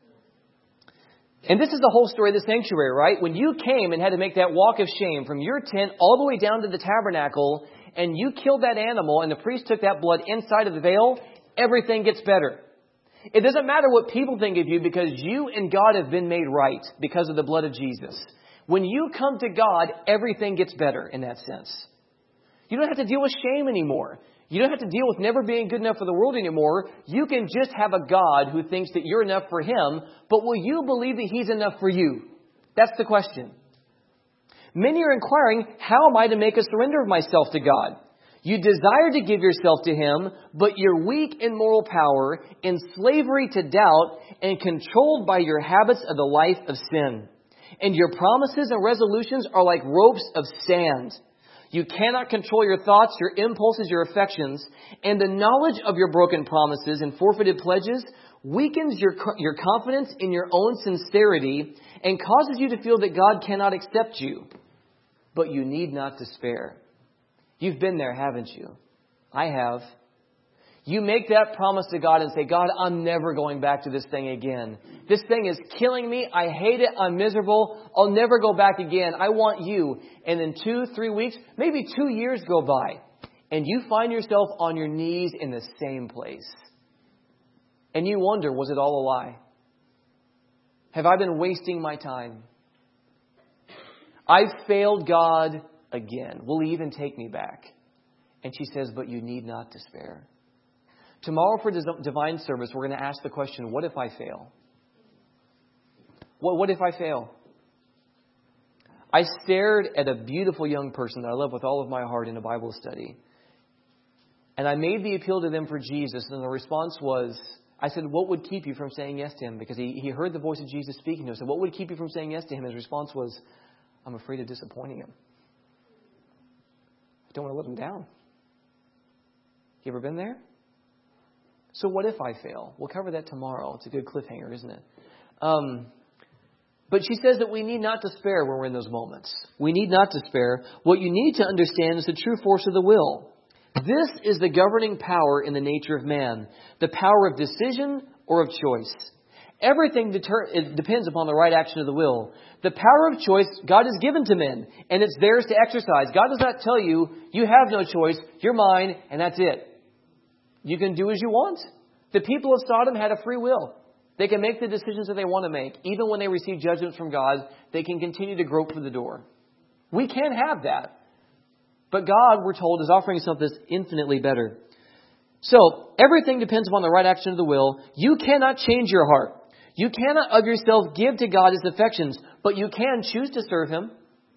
And this is the whole story of the sanctuary, right? When you came and had to make that walk of shame from your tent all the way down to the tabernacle, and you killed that animal, and the priest took that blood inside of the veil, everything gets better. It doesn't matter what people think of you, because you and God have been made right because of the blood of Jesus. When you come to God, everything gets better in that sense. You don't have to deal with shame anymore. You don't have to deal with never being good enough for the world anymore. You can just have a God who thinks that you're enough for Him, but will you believe that He's enough for you? That's the question. Many are inquiring, how am I to make a surrender of myself to God? You desire to give yourself to Him, but you're weak in moral power, in slavery to doubt, and controlled by your habits of the life of sin. And your promises and resolutions are like ropes of sand. You cannot control your thoughts, your impulses, your affections, and the knowledge of your broken promises and forfeited pledges weakens your confidence in your own sincerity and causes you to feel that God cannot accept you. But you need not despair. You've been there, haven't you? I have. You make that promise to God and say, God, I'm never going back to this thing again. This thing is killing me. I hate it. I'm miserable. I'll never go back again. I want you. And then 2-3 weeks, maybe 2 years go by, and you find yourself on your knees in the same place. And you wonder, was it all a lie? Have I been wasting my time? I've failed God again. Will He even take me back? And she says, but you need not despair. Tomorrow for divine service, we're going to ask the question, what if I fail? What if I fail? I stared at a beautiful young person that I love with all of my heart in a Bible study. And I made the appeal to them for Jesus. And the response was, I said, what would keep you from saying yes to Him? Because he heard the voice of Jesus speaking to him. I said, what would keep you from saying yes to Him? His response was, I'm afraid of disappointing Him. I don't want to let Him down. You ever been there? So what if I fail? We'll cover that tomorrow. It's a good cliffhanger, isn't it? But she says that we need not despair when we're in those moments. We need not despair. What you need to understand is the true force of the will. This is the governing power in the nature of man. The power of decision or of choice. Everything depends upon the right action of the will. The power of choice God has given to men, and it's theirs to exercise. God does not tell you, you have no choice, you're mine, and that's it. You can do as you want. The people of Sodom had a free will. They can make the decisions that they want to make. Even when they receive judgments from God, they can continue to grope for the door. We can't have that. But God, we're told, is offering something that's infinitely better. So, everything depends upon the right action of the will. You cannot change your heart. You cannot of yourself give to God His affections, but you can choose to serve Him.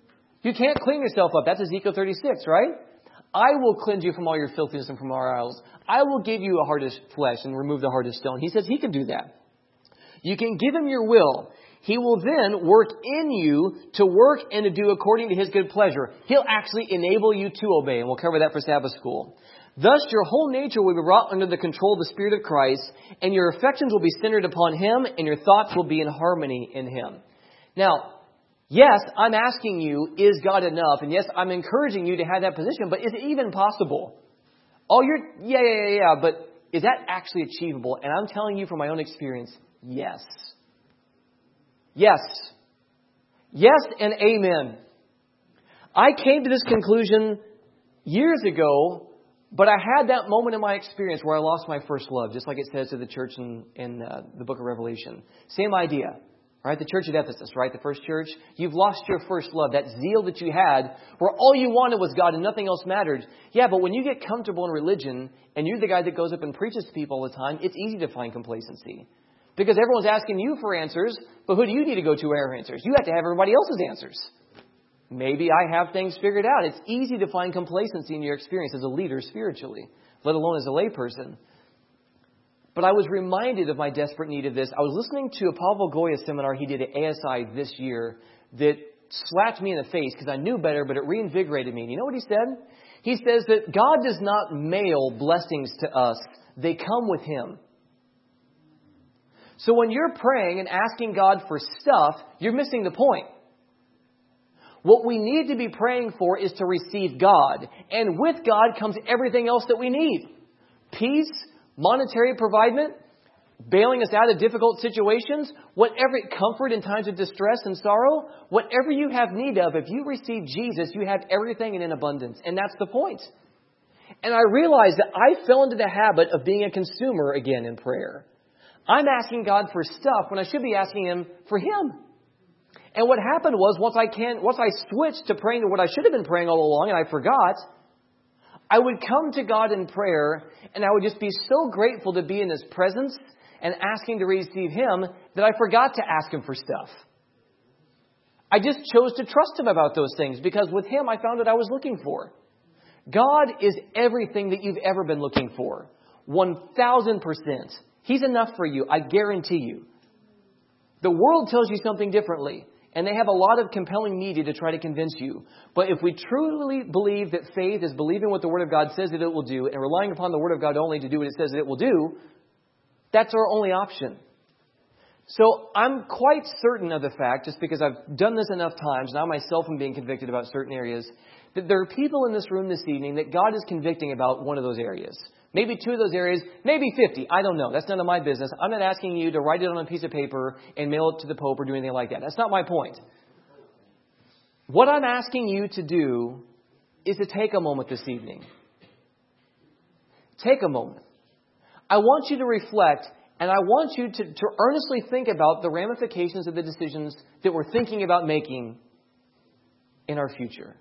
You can't clean yourself up. That's Ezekiel 36, right? I will cleanse you from all your filthiness and from all your idols. I will give you a heart of flesh and remove the heart of stone. He says He can do that. You can give Him your will. He will then work in you to work and to do according to His good pleasure. He'll actually enable you to obey. And we'll cover that for Sabbath school. Thus, your whole nature will be brought under the control of the Spirit of Christ, and your affections will be centered upon Him, and your thoughts will be in harmony in Him. Now, yes, I'm asking you, is God enough? And yes, I'm encouraging you to have that position, but is it even possible? Oh, yeah, but is that actually achievable? And I'm telling you from my own experience, yes. Yes. Yes and amen. I came to this conclusion years ago, but I had that moment in my experience where I lost my first love, just like it says to the church in the book of Revelation. Same idea, right? The church at Ephesus, right? The first church. You've lost your first love, that zeal that you had, where all you wanted was God and nothing else mattered. Yeah, but when you get comfortable in religion and you're the guy that goes up and preaches to people all the time, it's easy to find complacency. Because everyone's asking you for answers, but who do you need to go to for answers? You have to have everybody else's answers. Maybe I have things figured out. It's easy to find complacency in your experience as a leader spiritually, let alone as a layperson. But I was reminded of my desperate need of this. I was listening to a Pavel Goya seminar he did at ASI this year that slapped me in the face because I knew better, but it reinvigorated me. And you know what he said? He says that God does not mail blessings to us. They come with Him. So when you're praying and asking God for stuff, you're missing the point. What we need to be praying for is to receive God. And with God comes everything else that we need. Peace, monetary providement, bailing us out of difficult situations, whatever, comfort in times of distress and sorrow, whatever you have need of, if you receive Jesus, you have everything in abundance. And that's the point. And I realized that I fell into the habit of being a consumer again in prayer. I'm asking God for stuff when I should be asking Him for Him. And what happened was, once I switched to praying to what I should have been praying all along, and I forgot, I would come to God in prayer, and I would just be so grateful to be in His presence and asking to receive Him that I forgot to ask Him for stuff. I just chose to trust Him about those things, because with Him I found what I was looking for. God is everything that you've ever been looking for. 1,000%. He's enough for you, I guarantee you. The world tells you something differently. And they have a lot of compelling media to try to convince you. But if we truly believe that faith is believing what the Word of God says that it will do and relying upon the Word of God only to do what it says that it will do, that's our only option. So I'm quite certain of the fact, just because I've done this enough times, now myself am being convicted about certain areas, that there are people in this room this evening that God is convicting about one of those areas. Maybe 2 of those areas, maybe 50. I don't know. That's none of my business. I'm not asking you to write it on a piece of paper and mail it to the Pope or do anything like that. That's not my point. What I'm asking you to do is to take a moment this evening. Take a moment. I want you to reflect, and I want you to earnestly think about the ramifications of the decisions that we're thinking about making in our future.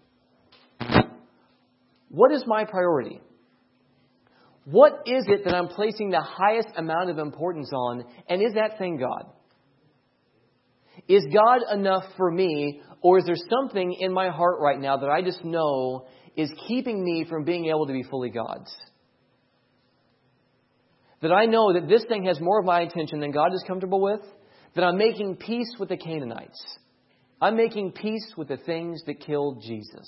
What is my priority? What is it that I'm placing the highest amount of importance on? And is that thing God? Is God enough for me? Or is there something in my heart right now that I just know is keeping me from being able to be fully God's? That I know that this thing has more of my attention than God is comfortable with? That I'm making peace with the Canaanites. I'm making peace with the things that killed Jesus.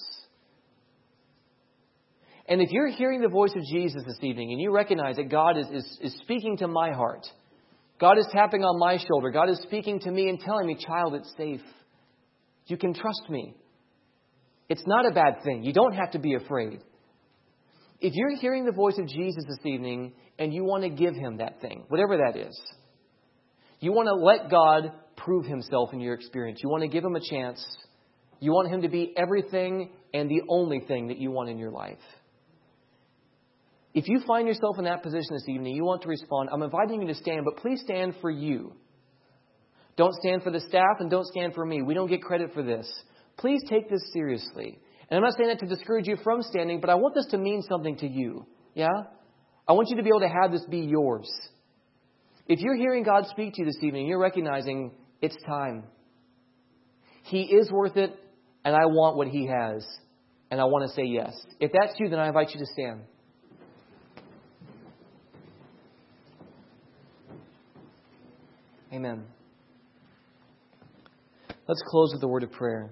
And if you're hearing the voice of Jesus this evening and you recognize that God is speaking to my heart, God is tapping on my shoulder, God is speaking to me and telling me, child, it's safe. You can trust me. It's not a bad thing. You don't have to be afraid. If you're hearing the voice of Jesus this evening and you want to give Him that thing, whatever that is, you want to let God prove Himself in your experience. You want to give Him a chance. You want Him to be everything and the only thing that you want in your life. If you find yourself in that position this evening, you want to respond, I'm inviting you to stand, but please stand for you. Don't stand for the staff and don't stand for me. We don't get credit for this. Please take this seriously. And I'm not saying that to discourage you from standing, but I want this to mean something to you. Yeah? I want you to be able to have this be yours. If you're hearing God speak to you this evening, you're recognizing it's time. He is worth it, and I want what He has, and I want to say yes. If that's you, then I invite you to stand. Amen. Let's close with a word of prayer.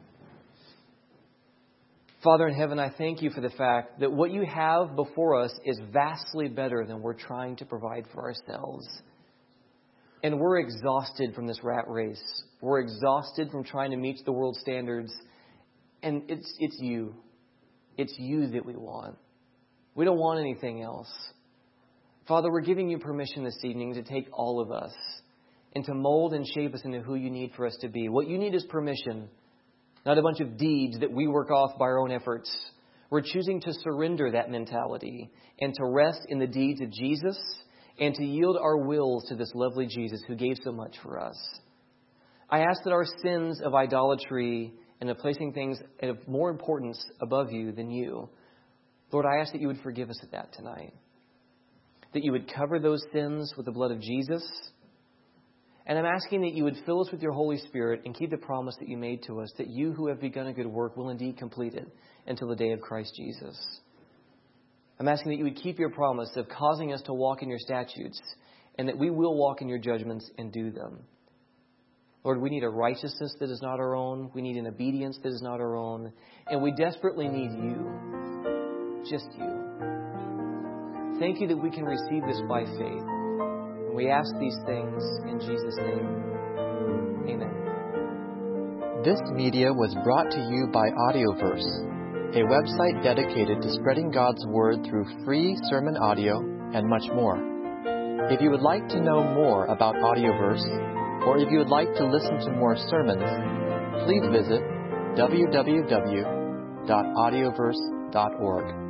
Father in heaven, I thank You for the fact that what You have before us is vastly better than we're trying to provide for ourselves. And we're exhausted from this rat race. We're exhausted from trying to meet the world standards. And it's You. It's You that we want. We don't want anything else. Father, we're giving You permission this evening to take all of us and to mold and shape us into who You need for us to be. What You need is permission, not a bunch of deeds that we work off by our own efforts. We're choosing to surrender that mentality and to rest in the deeds of Jesus and to yield our wills to this lovely Jesus who gave so much for us. I ask that our sins of idolatry and of placing things of more importance above You than You, Lord, I ask that You would forgive us of that tonight. That You would cover those sins with the blood of Jesus. And I'm asking that You would fill us with Your Holy Spirit and keep the promise that You made to us, that You who have begun a good work will indeed complete it until the day of Christ Jesus. I'm asking that You would keep Your promise of causing us to walk in Your statutes, and that we will walk in Your judgments and do them. Lord, we need a righteousness that is not our own. We need an obedience that is not our own. And we desperately need You. Just You. Thank You that we can receive this by faith. And we ask these things in Jesus' name. Amen. This media was brought to you by Audioverse, a website dedicated to spreading God's Word through free sermon audio and much more. If you would like to know more about Audioverse, or if you would like to listen to more sermons, please visit www.audioverse.org.